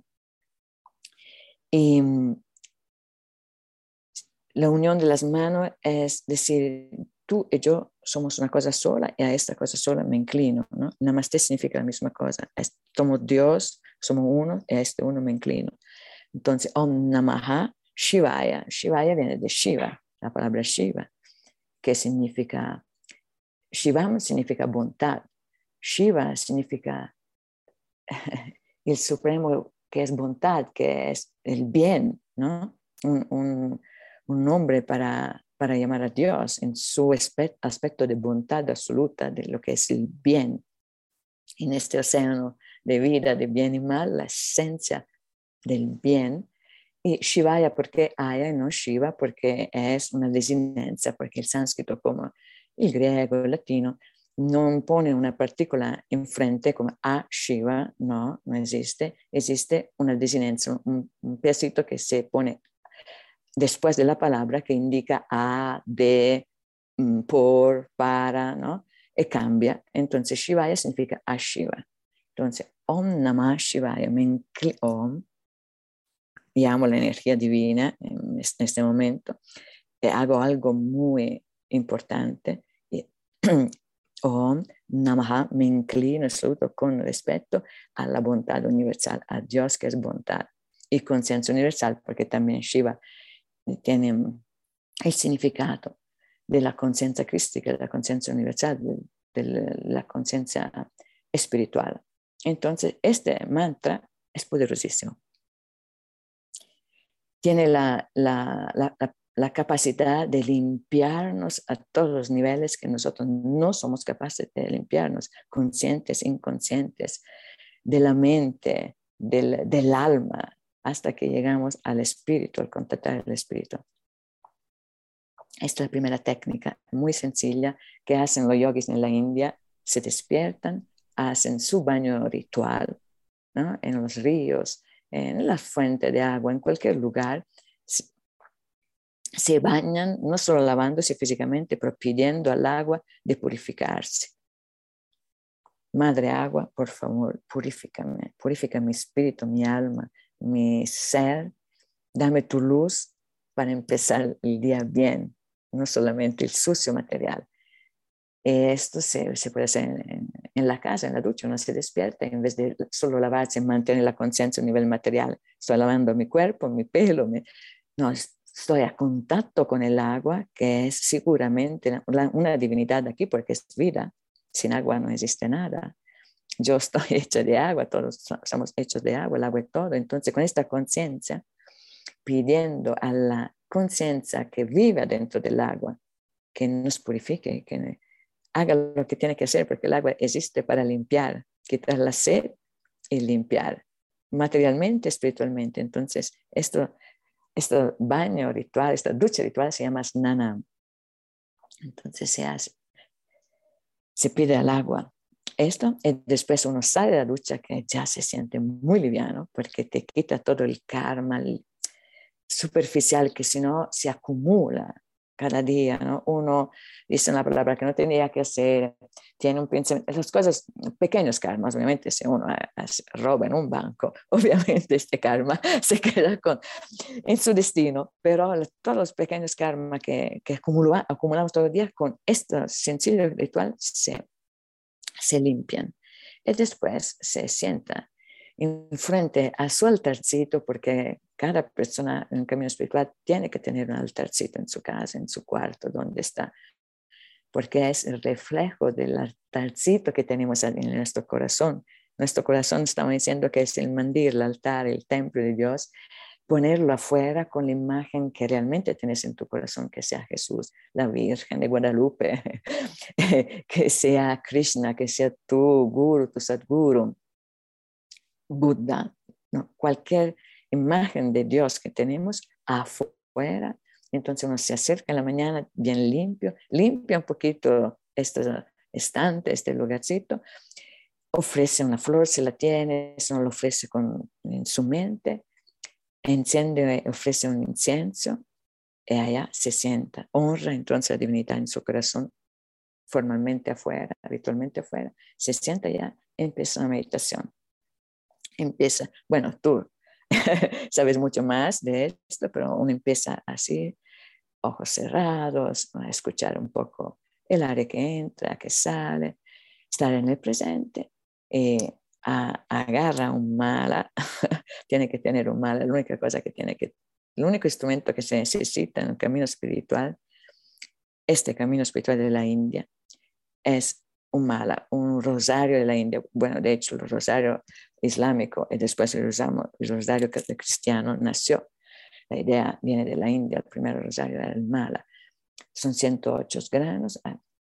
Y la unión de las manos es decir, tú y yo somos una cosa sola y a esta cosa sola me inclino, ¿no? Namaste significa la misma cosa. Es, somos Dios, somos uno y a este uno me inclino. Entonces, Om Namaha Shivaya. Shivaya viene de Shiva, la palabra Shiva, que significa, Shivam significa bondad. Shiva significa el supremo, que es bondad, que es el bien, ¿no? Un, un, un nombre para, para llamar a Dios en su aspecto de bondad absoluta, de lo que es el bien. En este océano de vida, de bien y mal, la esencia del bien. Y Shivaya, ¿por qué Aya y no Shiva? Porque es una desinenza, porque el sánscrito, como el griego, el latino, no pone una partícula enfrente como a Shiva, no, no existe. Existe una desinenza, un, un pedacito que se pone después de la palabra que indica a, de, por, para, ¿no? Y cambia. Entonces, Shivaya significa a Shiva. Entonces, Om Namah Shivaya, me inclino, Om, llamo la energía divina en este momento, eh, hago algo muy importante. Y, Om Namaha, me inclino y saludo con respeto a la bondad universal, a Dios que es bondad y conciencia universal, porque también Shiva tiene el significado de la conciencia crística, de la conciencia universal, de, de la conciencia espiritual. Entonces, este mantra es poderosísimo. Tiene la, la, la, la, la capacidad de limpiarnos a todos los niveles que nosotros no somos capaces de limpiarnos, conscientes, inconscientes, de la mente, del, del alma, hasta que llegamos al espíritu, al contactar el espíritu. Esta es la primera técnica, muy sencilla, que hacen los yogis en la India. Se despiertan, hacen su baño ritual, ¿no? En los ríos, en la fuente de agua, en cualquier lugar. Se, se bañan, no solo lavándose físicamente, pero pidiendo al agua de purificarse. Madre agua, por favor, purifícame, purifica mi espíritu, mi alma, mi ser. Dame tu luz para empezar el día bien, no solamente el sucio material. Esto se, se puede hacer en, en la casa, en la ducha. Uno se despierta y en vez de solo lavarse, mantener la conciencia a nivel material. Estoy lavando mi cuerpo, mi pelo. Mi, no, estoy a contacto con el agua, que es seguramente una, una divinidad aquí, porque es vida. Sin agua no existe nada. Yo estoy hecha de agua, todos somos hechos de agua, el agua es todo. Entonces, con esta conciencia, pidiendo a la conciencia que vive dentro del agua, que nos purifique, que haga lo que tiene que hacer, porque el agua existe para limpiar, quitar la sed y limpiar, materialmente, espiritualmente. Entonces, esto, este baño ritual, esta ducha ritual se llama snanam. Entonces se hace, se pide al agua esto, y después uno sale de la ducha que ya se siente muy liviano, porque te quita todo el karma el superficial que si no se acumula cada día, ¿no? Uno dice una palabra que no tenía que hacer, tiene un pensamiento, las cosas, pequeños karmas, obviamente, si uno roba en un banco, obviamente este karma se queda con, en su destino, pero todos los pequeños karmas que, que acumula, acumulamos todo el día, con este sencillo ritual se, se limpian. Y después se sienta en frente a su altarcito, porque cada persona en un camino espiritual tiene que tener un altarcito en su casa, en su cuarto, donde está, porque es el reflejo del altarcito que tenemos en nuestro corazón. Nuestro corazón, estamos diciendo que es el mandir, el altar, el templo de Dios. Ponerlo afuera con la imagen que realmente tienes en tu corazón, que sea Jesús, la Virgen de Guadalupe, que sea Krishna, que sea tu guru, tu sadguru, Buddha, ¿no? Cualquier imagen de Dios que tenemos afuera. Entonces uno se acerca en la mañana bien limpio, limpia un poquito este estante, este lugarcito, ofrece una flor si la tiene, si no lo ofrece con, en su mente, enciende, ofrece un incienso y allá se sienta, honra entonces la divinidad en su corazón, formalmente afuera, ritualmente afuera, se sienta allá, empieza una meditación. Empieza, bueno, tú sabes mucho más de esto, pero uno empieza así, ojos cerrados, a escuchar un poco el aire que entra, que sale, estar en el presente. Eh, a, agarra un mala, tiene que tener un mala, la única cosa que tiene que, el único instrumento que se necesita en el camino espiritual, este camino espiritual de la India, es un mala, un rosario de la India. Bueno, de hecho, el rosario islámico y después el rosario, el rosario cristiano nació. La idea viene de la India, el primer rosario era el mala. Son ciento ocho granos.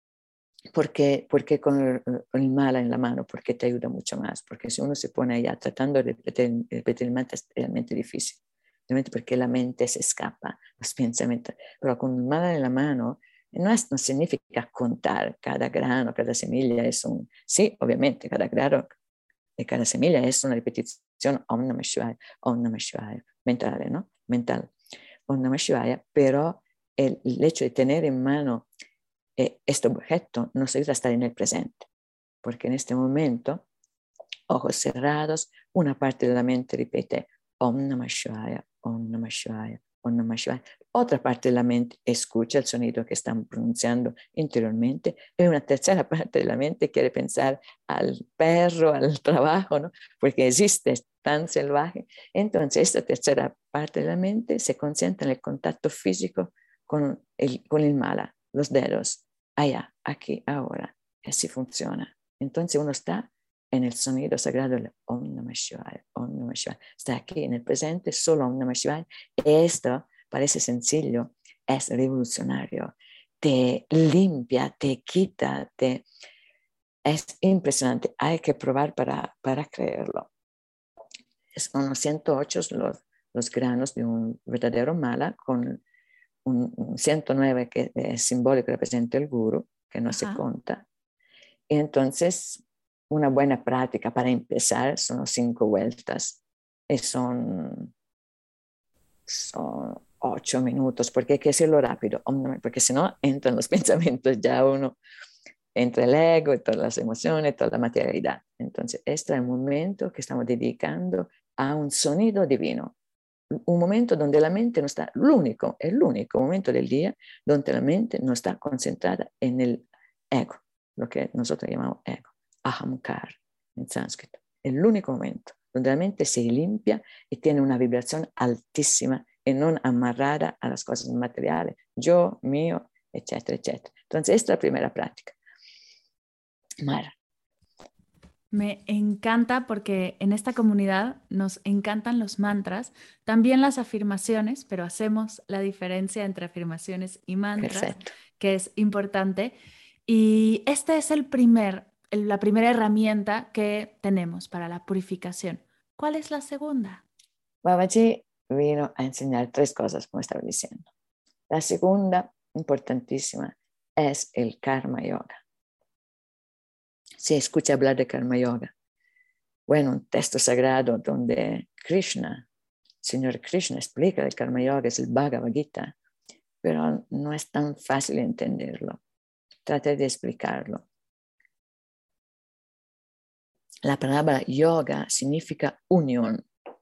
¿Por qué, ¿Por qué con el, el mala en la mano? Porque te ayuda mucho más. Porque si uno se pone allá tratando de repetir, repetir el mantra es realmente difícil. Realmente porque la mente se escapa, los pensamientos. Pero con el mala en la mano, no, es, no significa contar cada grano, cada semilla es un... Sí, obviamente, cada grano de cada semilla es una repetición Om Namah Shivaya, Om Namah Shivaya, mental, ¿no? Mental. Om Namah Shivaya, pero el, el hecho de tener en mano eh, este objeto nos ayuda a estar en el presente, porque en este momento, ojos cerrados, una parte de la mente repite Om Namah Shivaya, Om Namah Shivaya, Om Namah Shivaya. Otra parte de la mente escucha el sonido que están pronunciando interiormente y una tercera parte de la mente quiere pensar al perro, al trabajo, ¿no? Porque existe, es tan salvaje. Entonces, esta tercera parte de la mente se concentra en el contacto físico con el, con el mala, los dedos, allá, aquí, ahora. Así funciona. Entonces uno está en el sonido sagrado del Om Namah Shivaya, Om Namah Shivaya. Está aquí en el presente, solo Om Namah Shivaya. Esto parece sencillo, es revolucionario. Te limpia, te quita, te... es impresionante. Hay que probar para, para creerlo. Son unos ciento ocho los, los granos de un verdadero mala con un, un ciento nueve que es simbólico, representa el guru, que no Ajá. se conta. Y entonces, una buena práctica para empezar son cinco vueltas. Y son, son ocho minutos, porque hay que hacerlo rápido, porque si no entran los pensamientos, ya uno entra el ego y todas las emociones, toda la materialidad. Entonces, este es el momento que estamos dedicando a un sonido divino. Un momento donde la mente no está, l'unico, è l'unico momento del día donde la mente no está concentrada en el ego, lo que nosotros llamamos ego, ahamkar en sánscrito. Es el único momento donde la mente se limpia y tiene una vibración altísima y no amarrada a las cosas materiales, yo, mío, etcétera, etcétera. Entonces, esta es la primera práctica. Mara. Me encanta porque en esta comunidad nos encantan los mantras, también las afirmaciones, pero hacemos la diferencia entre afirmaciones y mantras, Perfecto. Que es importante. Y esta es el primer, la primera herramienta que tenemos para la purificación. ¿Cuál es la segunda? Babaji vino a enseñar tres cosas, como estaba diciendo. La segunda, importantísima, es el Karma Yoga. Se escucha hablar de Karma Yoga. Bueno, un texto sagrado donde Krishna, Señor Krishna, explica el Karma Yoga, es el Bhagavad Gita, pero no es tan fácil entenderlo. Traté de explicarlo. La palabra yoga significa unión.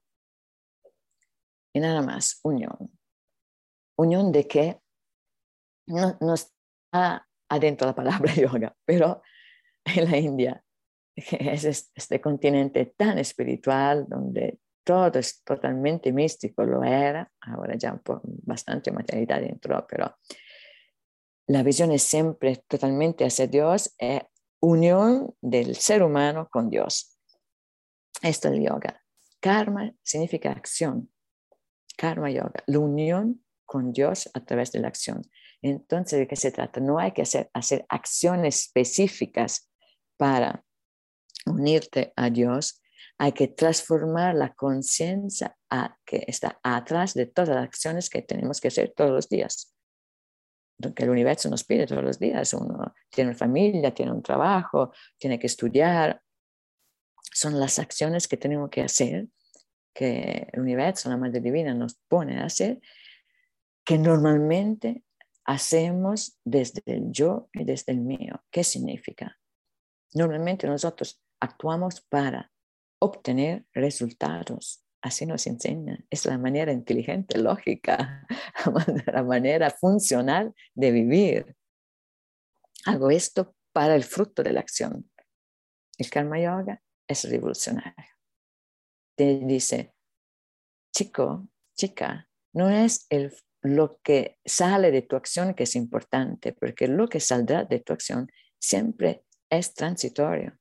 Y nada más, unión. ¿Unión de qué? No, no está adentro la palabra yoga, pero en la India es este continente tan espiritual donde todo es totalmente místico, lo era, ahora ya un poco, bastante materialidad dentro, pero La visión es siempre totalmente hacia Dios, es unión del ser humano con Dios. Esto es el yoga. Karma significa acción. Karma yoga, la unión con Dios a través de la acción. Entonces, ¿de qué se trata? No hay que hacer, hacer acciones específicas para unirte a Dios. Hay que transformar la conciencia que está atrás de todas las acciones que tenemos que hacer todos los días. Que el universo nos pide todos los días. Uno tiene una familia, tiene un trabajo, tiene que estudiar. Son las acciones que tenemos que hacer, que el universo, la Madre Divina, nos pone a hacer, que normalmente hacemos desde el yo y desde el mío. ¿Qué significa? Normalmente nosotros actuamos para obtener resultados. Así nos enseñan. Es la manera inteligente, lógica, la manera funcional de vivir. Hago esto para el fruto de la acción. El Karma Yoga es revolucionario. Te dice, chico, chica, no es el, lo que sale de tu acción que es importante, porque lo que saldrá de tu acción siempre es transitorio.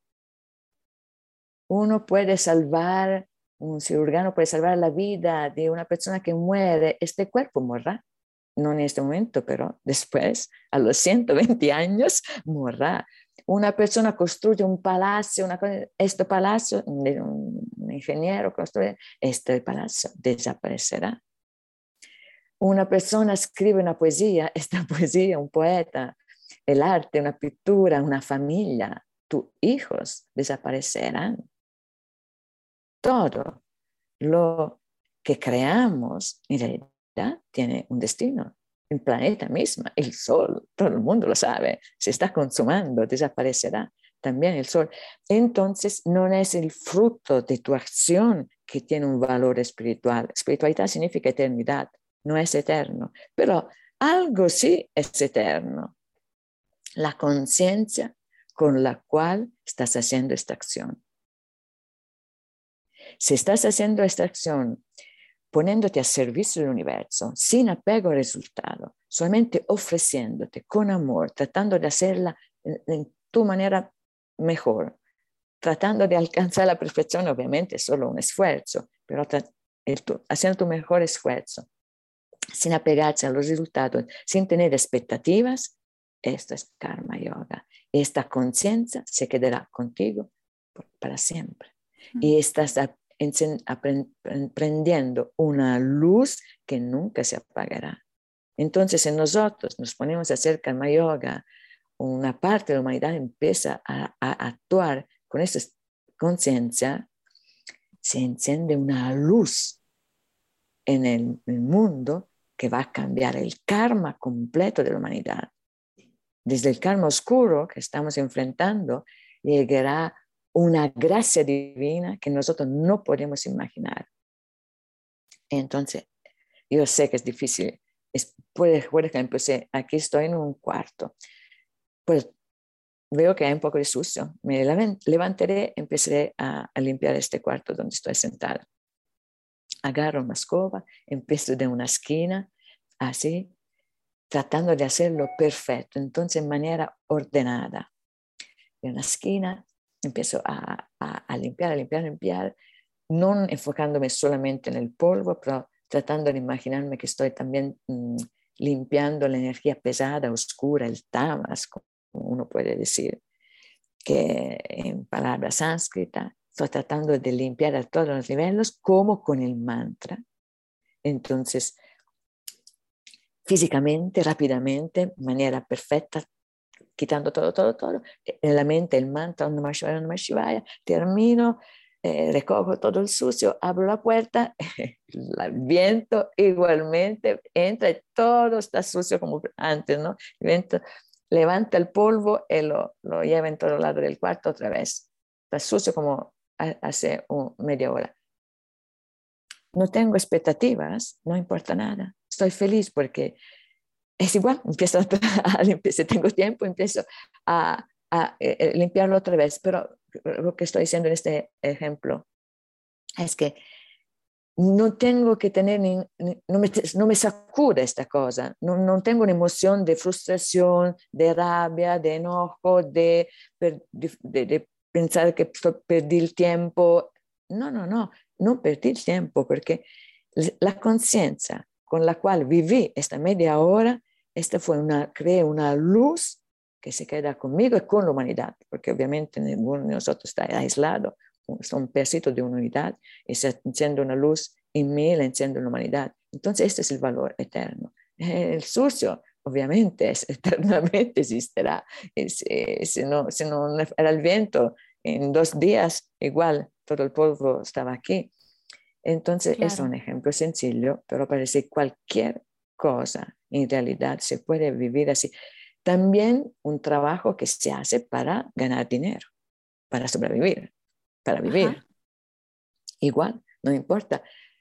Uno puede salvar, un cirujano puede salvar la vida de una persona que muere, este cuerpo morirá. No en este momento, pero después, a los ciento veinte años, morirá. Una persona construye un palacio, una cosa, este palacio, un ingeniero construye, este palacio desaparecerá. Una persona escribe una poesía, esta poesía, un poeta, el arte, una pintura, una familia, tus hijos desaparecerán. Todo lo que creamos en realidad tiene un destino. El planeta mismo, el sol, todo el mundo lo sabe, se está consumando, desaparecerá también el sol. Entonces no es el fruto de tu acción que tiene un valor espiritual. Espiritualidad significa eternidad, no es eterno, pero algo sí es eterno. La conciencia con la cual estás haciendo esta acción. Si estás haciendo esta acción poniéndote a servicio del universo, sin apego al resultado, solamente ofreciéndote con amor, tratando de hacerla en, en tu manera mejor, tratando de alcanzar la perfección, obviamente es solo un esfuerzo, pero el, tu, haciendo tu mejor esfuerzo, sin apegarse a los resultados, sin tener expectativas, esto es Karma Yoga. Esta conciencia se quedará contigo para siempre. Mm. Y estás aprendiendo una luz que nunca se apagará. Entonces, si nosotros nos ponemos a hacer Karma Yoga, una parte de la humanidad empieza a, a actuar con esa conciencia, se enciende una luz en el, el mundo que va a cambiar el karma completo de la humanidad. Desde el karma oscuro que estamos enfrentando, llegará una gracia divina que nosotros no podemos imaginar. Entonces, yo sé que es difícil. Es, por ejemplo, si aquí estoy en un cuarto, pues veo que hay un poco de sucio. Me levantaré, empezaré a, a limpiar este cuarto donde estoy sentada. Agarro una escoba, empiezo de una esquina, así, tratando de hacerlo perfecto, entonces de manera ordenada. De una esquina empiezo a, a, a limpiar, a limpiar, a limpiar, no enfocándome solamente en el polvo, pero tratando de imaginarme que estoy también mmm, limpiando la energía pesada, oscura, el tamas, como uno puede decir, que en palabras sánscritas, estoy tratando de limpiar a todos los niveles, como con el mantra. Entonces, físicamente, rápidamente, de manera perfecta, quitando todo, todo, todo, en la mente el mantra, Om Namah Shivaya, Om Namah Shivaya, termino, eh, recojo todo el sucio, abro la puerta, el viento igualmente entra y todo está sucio como antes, ¿no? El viento levanta el polvo y lo, lo lleva en todo lado del cuarto otra vez. Está sucio como hace un, media hora. No tengo expectativas, no importa nada. Estoy feliz porque es igual, empiezo a limpiar, si tengo tiempo, empiezo a, a, a limpiarlo otra vez. Pero lo que estoy diciendo en este ejemplo es que no tengo que tener, ni, ni, no, me, no me sacude esta cosa, no, no tengo una emoción de frustración, de rabia, de enojo, de, de, de, de pensar que perdí el tiempo. No, no, no, no perdí el tiempo, porque la conciencia con la cual viví esta media hora, esta fue una, creé una luz que se queda conmigo y con la humanidad, porque obviamente ninguno de nosotros está aislado, son un pedacito de una unidad y se enciende una luz en mí, la enciende la humanidad. Entonces este es el valor eterno. El sucio obviamente es, eternamente existirá. Si, si, no, si no era el viento, en dos días igual todo el polvo estaba aquí. Entonces claro. Es un ejemplo sencillo, pero parece cualquier cosa en realidad se puede vivir así. También un trabajo que se hace para ganar dinero, para sobrevivir, para vivir. Ajá. Igual, no importa.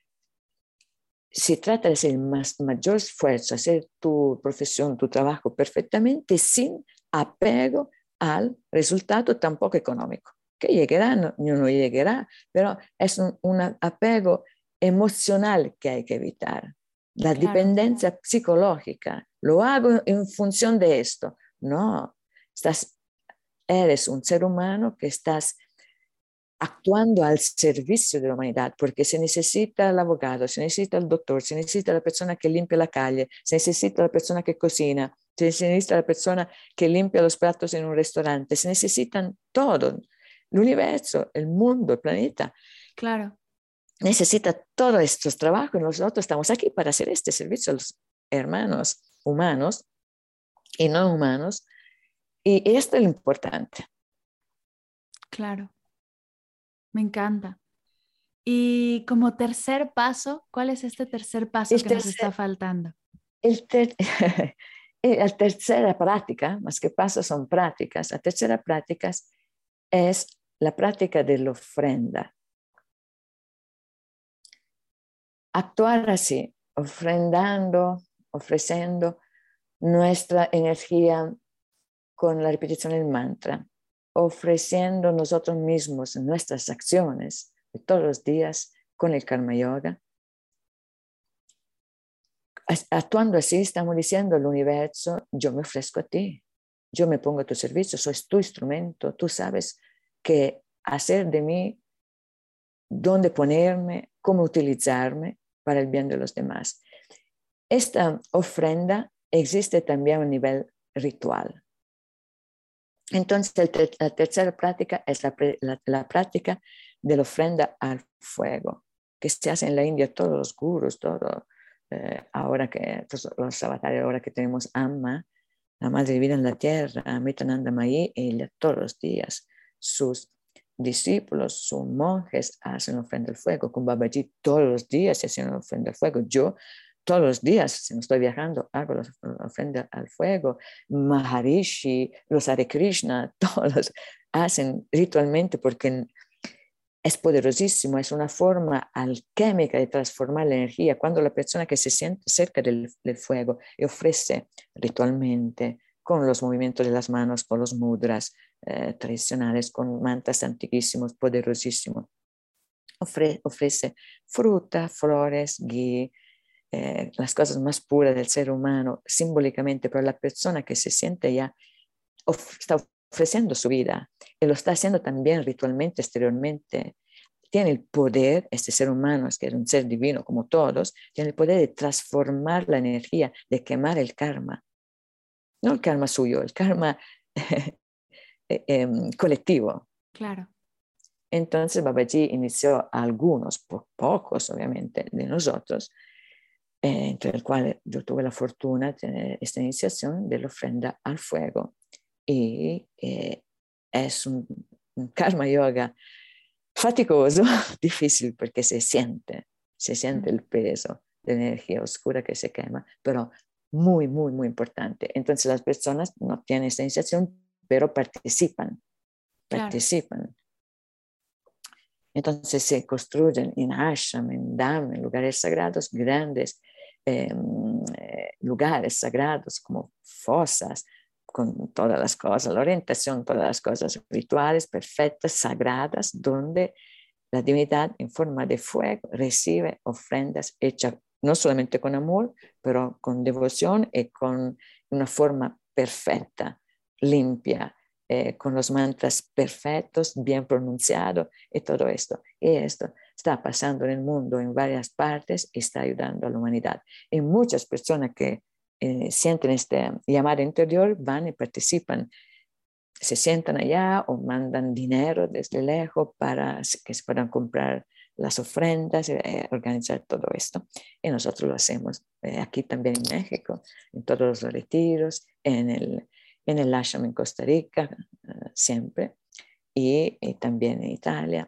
Se trata de hacer el más, mayor esfuerzo, hacer tu profesión, tu trabajo perfectamente sin apego al resultado tampoco económico. Que llegará, no, no llegará, pero es un, un apego emocional que hay que evitar. La claro. Dependencia psicológica. Lo hago en función de esto. No, estás, eres un ser humano que estás actuando al servicio de la humanidad, porque se necesita el abogado, se necesita el doctor, se necesita la persona que limpia la calle, se necesita la persona que cocina, se necesita la persona que limpia los platos en un restaurante, se necesitan todo. El universo, el mundo, el planeta. Claro. Necesita todos estos trabajos y nosotros estamos aquí para hacer este servicio a los hermanos humanos y no humanos. Y esto es lo importante. Claro. Me encanta. Y como tercer paso, ¿cuál es este tercer paso el que tercer, nos está faltando? El ter, la tercera práctica, más que pasos son prácticas, la tercera práctica es la práctica de la ofrenda. Actuar así, ofrendando, ofreciendo nuestra energía con la repetición del mantra, ofreciendo nosotros mismos nuestras acciones de todos los días con el Karma Yoga. Actuando así, estamos diciendo al universo, yo me ofrezco a ti, yo me pongo a tu servicio, soy tu instrumento, tú sabes qué hacer de mí, dónde ponerme, cómo utilizarme para el bien de los demás. Esta ofrenda existe también a nivel ritual. Entonces, la tercera práctica es la, la, la práctica de la ofrenda al fuego, que se hace en la India, todos los gurus, todo, eh, ahora que pues, los avatares, ahora que tenemos Amma, la Madre Divina en la tierra, Amitananda Mayi, ella todos los días, sus discípulos, sus monjes hacen ofrenda al fuego, con Babaji todos los días se hacen ofrenda al fuego. Yo todos los días, si no estoy viajando, hago la ofrenda al fuego. Maharishi, los Hare Krishna, todos hacen ritualmente porque es poderosísimo, es una forma alquímica de transformar la energía. Cuando la persona que se siente cerca del, del fuego y ofrece ritualmente, con los movimientos de las manos, con los mudras eh, tradicionales, con mantras antiquísimos, poderosísimos, ofre, ofrece fruta, flores, ghee, Eh, las cosas más puras del ser humano, simbólicamente, pero la persona que se siente ya of está ofreciendo su vida y lo está haciendo también ritualmente, exteriormente, tiene el poder, este ser humano, es que es un ser divino como todos, tiene el poder de transformar la energía, de quemar el karma. No el karma suyo, el karma eh, eh, colectivo. Claro. Entonces Babaji inició a algunos, po pocos obviamente, de nosotros, Eh, entre el cual yo tuve la fortuna de tener esta iniciación de la ofrenda al fuego. Y eh, es un, un karma yoga fatigoso, difícil porque se siente, se siente el peso de energía oscura que se quema, pero muy, muy, muy importante. Entonces las personas no tienen esta iniciación, pero participan, participan. Claro. Entonces se construyen en ashram, en dham, en lugares sagrados grandes, eh, lugares sagrados como fosas, con todas las cosas, la orientación, todas las cosas rituales perfectas, sagradas, donde la divinidad en forma de fuego recibe ofrendas hechas no solamente con amor, pero con devoción y con una forma perfecta, limpia, eh, con los mantras perfectos, bien pronunciados y todo esto. Y esto está pasando en el mundo en varias partes y está ayudando a la humanidad. Y muchas personas que eh, sienten este llamado interior van y participan. Se sientan allá o mandan dinero desde lejos para que se puedan comprar las ofrendas, eh, organizar todo esto. Y nosotros lo hacemos eh, aquí también en México, en todos los retiros, en el, en el ashram en Costa Rica, eh, siempre, y, y también en Italia.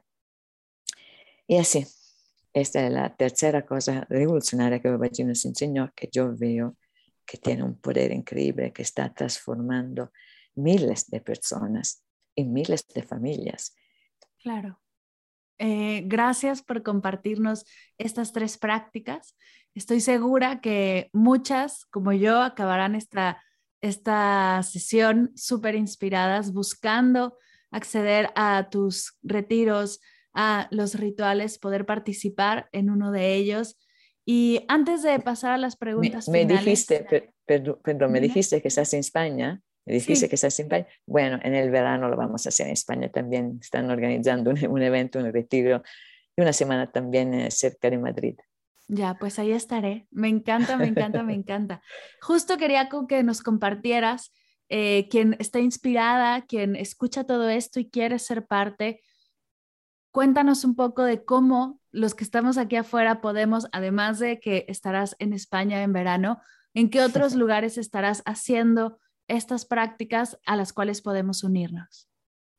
Y así, esta es la tercera cosa revolucionaria que Babaji nos enseñó, que yo veo que tiene un poder increíble, que está transformando miles de personas y miles de familias. Claro. Eh, gracias por compartirnos estas tres prácticas. Estoy segura que muchas, como yo, acabarán esta, esta sesión súper inspiradas buscando acceder a tus retiros, a los rituales, poder participar en uno de ellos. Y antes de pasar a las Me, preguntas me finales, dijiste, per, perdón, perdón, me dime. dijiste que estás en España. Me dijiste Sí. que estás en España. Bueno, en el verano lo vamos a hacer en España también. Están organizando un, un evento, un retiro y una semana también eh, cerca de Madrid. Ya, pues ahí estaré. Me encanta, me encanta, me encanta. Justo quería con que nos compartieras, eh, quien está inspirada, quien escucha todo esto y quiere ser parte, cuéntanos un poco de cómo los que estamos aquí afuera podemos, además de que estarás en España en verano, en qué otros lugares estarás haciendo estas prácticas a las cuales podemos unirnos.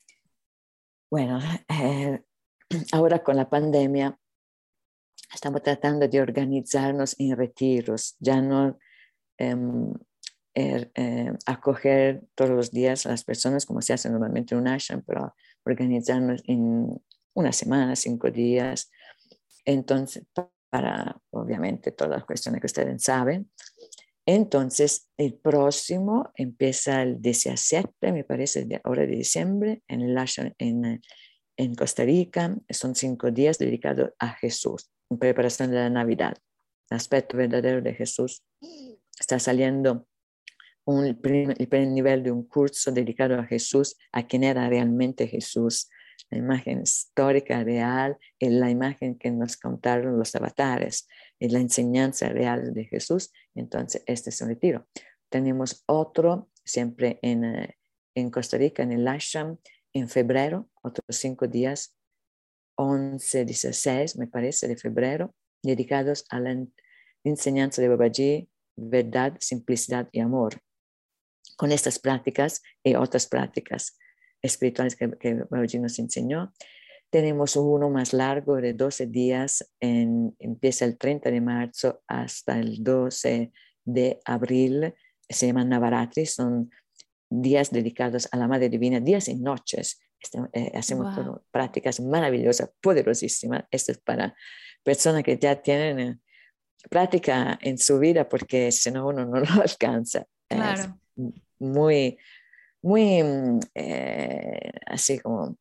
Bueno, eh, ahora con la pandemia estamos tratando de organizarnos en retiros, ya no eh, eh, eh, acoger todos los días a las personas como se hace normalmente en un ashram, pero organizarnos en una semana, cinco días. Entonces, para obviamente todas las cuestiones que ustedes saben. Entonces, el próximo empieza el diecisiete, me parece, de ahora de diciembre, en el ashram en, en Costa Rica. Son cinco días dedicados a Jesús, en preparación de la Navidad. El aspecto verdadero de Jesús. Está saliendo un, el primer nivel de un curso dedicado a Jesús, a quien era realmente Jesús, la imagen histórica real y la imagen que nos contaron los avatares y la enseñanza real de Jesús. Entonces, este es un retiro. Tenemos otro siempre en, en Costa Rica, en el ashram, en febrero, otros cinco días, once, dieciséis, me parece, de febrero, dedicados a la enseñanza de Babaji, verdad, simplicidad y amor. Con estas prácticas y otras prácticas espirituales que, que Babaji nos enseñó. Tenemos uno más largo de doce días, en, empieza el treinta de marzo hasta el doce de abril, se llama Navaratri, son días dedicados a la Madre Divina, días y noches. Este, eh, hacemos wow. todo, prácticas maravillosas, poderosísimas. Esto es para personas que ya tienen eh, práctica en su vida, porque si no uno no lo alcanza. Claro. Es muy, muy eh, así como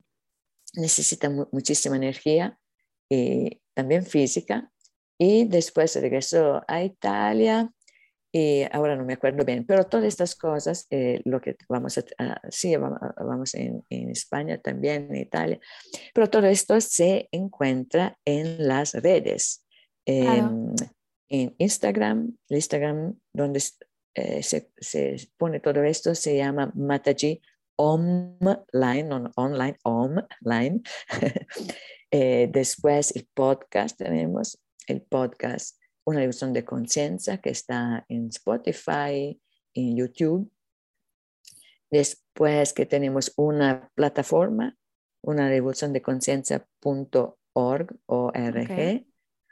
necesita mu muchísima energía y también física. Y después regresó a Italia y ahora no me acuerdo bien, pero todas estas cosas, eh, lo que vamos a, uh, sí, vamos, vamos en, en España también, en Italia, pero todo esto se encuentra en las redes, Claro. eh, en Instagram, el Instagram donde eh, se, se pone todo esto se llama Mataji Online, no, online, online. eh, después el podcast, tenemos el podcast Una Revolución de Conciencia que está en Spotify, en YouTube. Después que tenemos una plataforma, una revolución de conciencia punto org, O R G. Okay.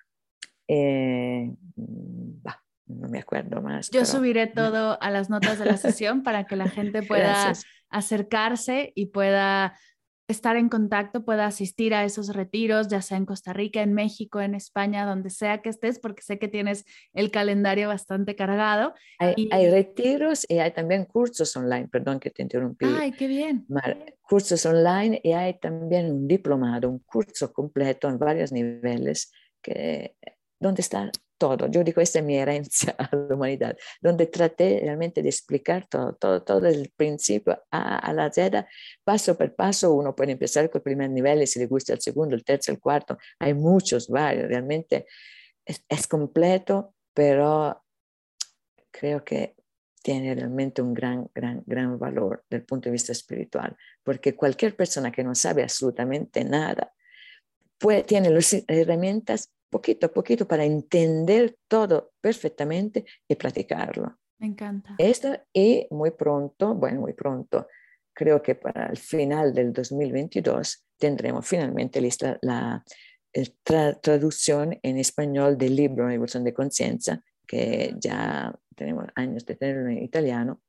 Eh, bah, no me acuerdo más. Yo pero... subiré todo a las notas de la sesión para que la gente pueda acercarse y pueda estar en contacto, pueda asistir a esos retiros, ya sea en Costa Rica, en México, en España, donde sea que estés, porque sé que tienes el calendario bastante cargado. Hay, y... hay retiros y hay también cursos online, perdón que te interrumpí. ¡Ay, qué bien! Mar, cursos online y hay también un diplomado, un curso completo en varios niveles, que, donde está todo. Yo digo, esta es mi herencia a la humanidad, donde traté realmente de explicar todo, todo, todo desde el principio a, a la Z, paso por paso. Uno puede empezar con el primer nivel y si le gusta el segundo, el tercer, el cuarto. Hay muchos, varios, realmente es, es completo, pero creo que tiene realmente un gran, gran, gran valor desde el punto de vista espiritual, porque cualquier persona que no sabe absolutamente nada puede, tiene las herramientas poquito a poquito para entender todo perfectamente y practicarlo. Me encanta. Esto, y muy pronto, bueno, muy pronto, creo que para el final del dos mil veintidós tendremos finalmente lista la tra traducción en español del libro de evolución de conciencia, que ya tenemos años de tenerlo en italiano,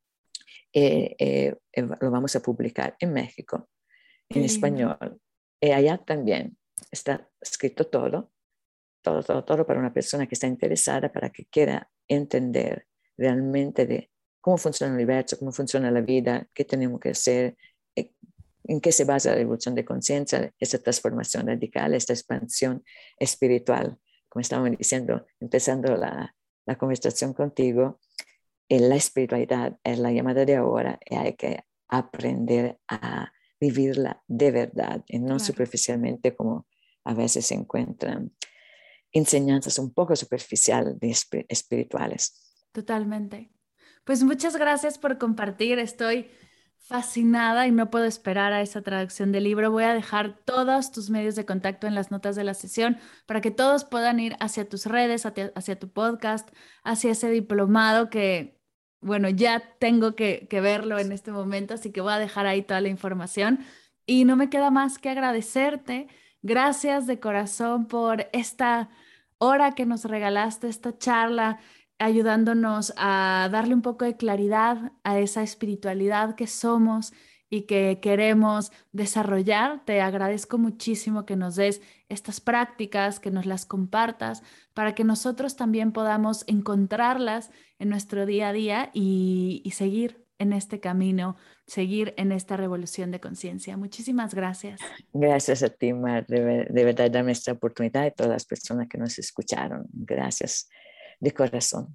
eh, eh, eh, lo vamos a publicar en México, Qué en lindo. español. Y allá también está escrito todo, todo, todo, todo para una persona que está interesada, para que quiera entender realmente de cómo funciona el universo, cómo funciona la vida, qué tenemos que hacer, eh, en qué se basa la evolución de conciencia, esa transformación radical, esta expansión espiritual. Como estábamos diciendo, empezando la, la conversación contigo, en la espiritualidad es la llamada de ahora y hay que aprender a vivirla de verdad y no Claro. superficialmente, como a veces se encuentran enseñanzas un poco superficiales de esp- espirituales. Totalmente. Pues muchas gracias por compartir. Estoy fascinada y no puedo esperar a esa traducción del libro. Voy a dejar todos tus medios de contacto en las notas de la sesión para que todos puedan ir hacia tus redes, hacia, hacia tu podcast, hacia ese diplomado que, bueno, ya tengo que, que verlo en este momento, así que voy a dejar ahí toda la información. Y no me queda más que agradecerte. Gracias de corazón por esta hora que nos regalaste, esta charla, ayudándonos a darle un poco de claridad a esa espiritualidad que somos y que queremos desarrollar. Te agradezco muchísimo que nos des estas prácticas, que nos las compartas, para que nosotros también podamos encontrarlas en nuestro día a día y, y seguir en este camino, seguir en esta revolución de conciencia. Muchísimas gracias. Gracias a ti, Mar, de, de verdad, darme esta oportunidad y a todas las personas que nos escucharon. Gracias de corazón.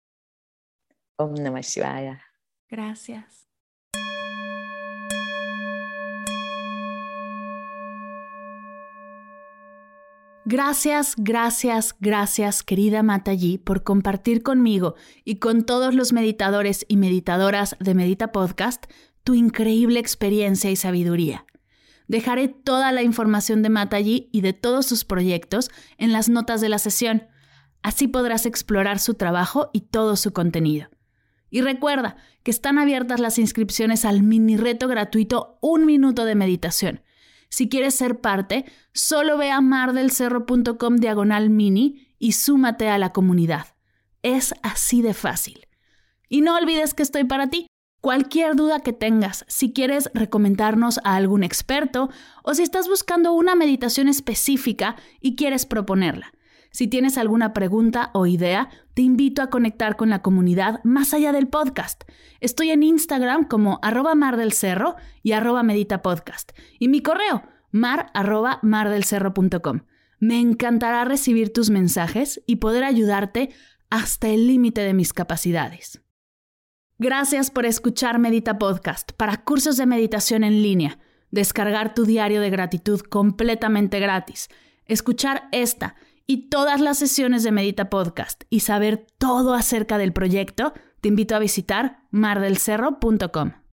Om Namah Shivaya. Gracias. Gracias, gracias, gracias, querida Mataji, por compartir conmigo y con todos los meditadores y meditadoras de Medita Podcast tu increíble experiencia y sabiduría. Dejaré toda la información de Mataji y de todos sus proyectos en las notas de la sesión. Así podrás explorar su trabajo y todo su contenido. Y recuerda que están abiertas las inscripciones al mini reto gratuito Un Minuto de Meditación. Si quieres ser parte, solo ve a mardelcerro.com diagonal mini y súmate a la comunidad. Es así de fácil. Y no olvides que estoy para ti. Cualquier duda que tengas, si quieres recomendarnos a algún experto o si estás buscando una meditación específica y quieres proponerla. Si tienes alguna pregunta o idea, te invito a conectar con la comunidad más allá del podcast. Estoy en Instagram como arroba mardelcerro y arroba meditapodcast. Y mi correo, mar arroba mardelcerro punto com. Me encantará recibir tus mensajes y poder ayudarte hasta el límite de mis capacidades. Gracias por escuchar Medita Podcast para cursos de meditación en línea, descargar tu diario de gratitud completamente gratis, escuchar esta y todas las sesiones de Medita Podcast y saber todo acerca del proyecto. Te invito a visitar mardelcerro punto com.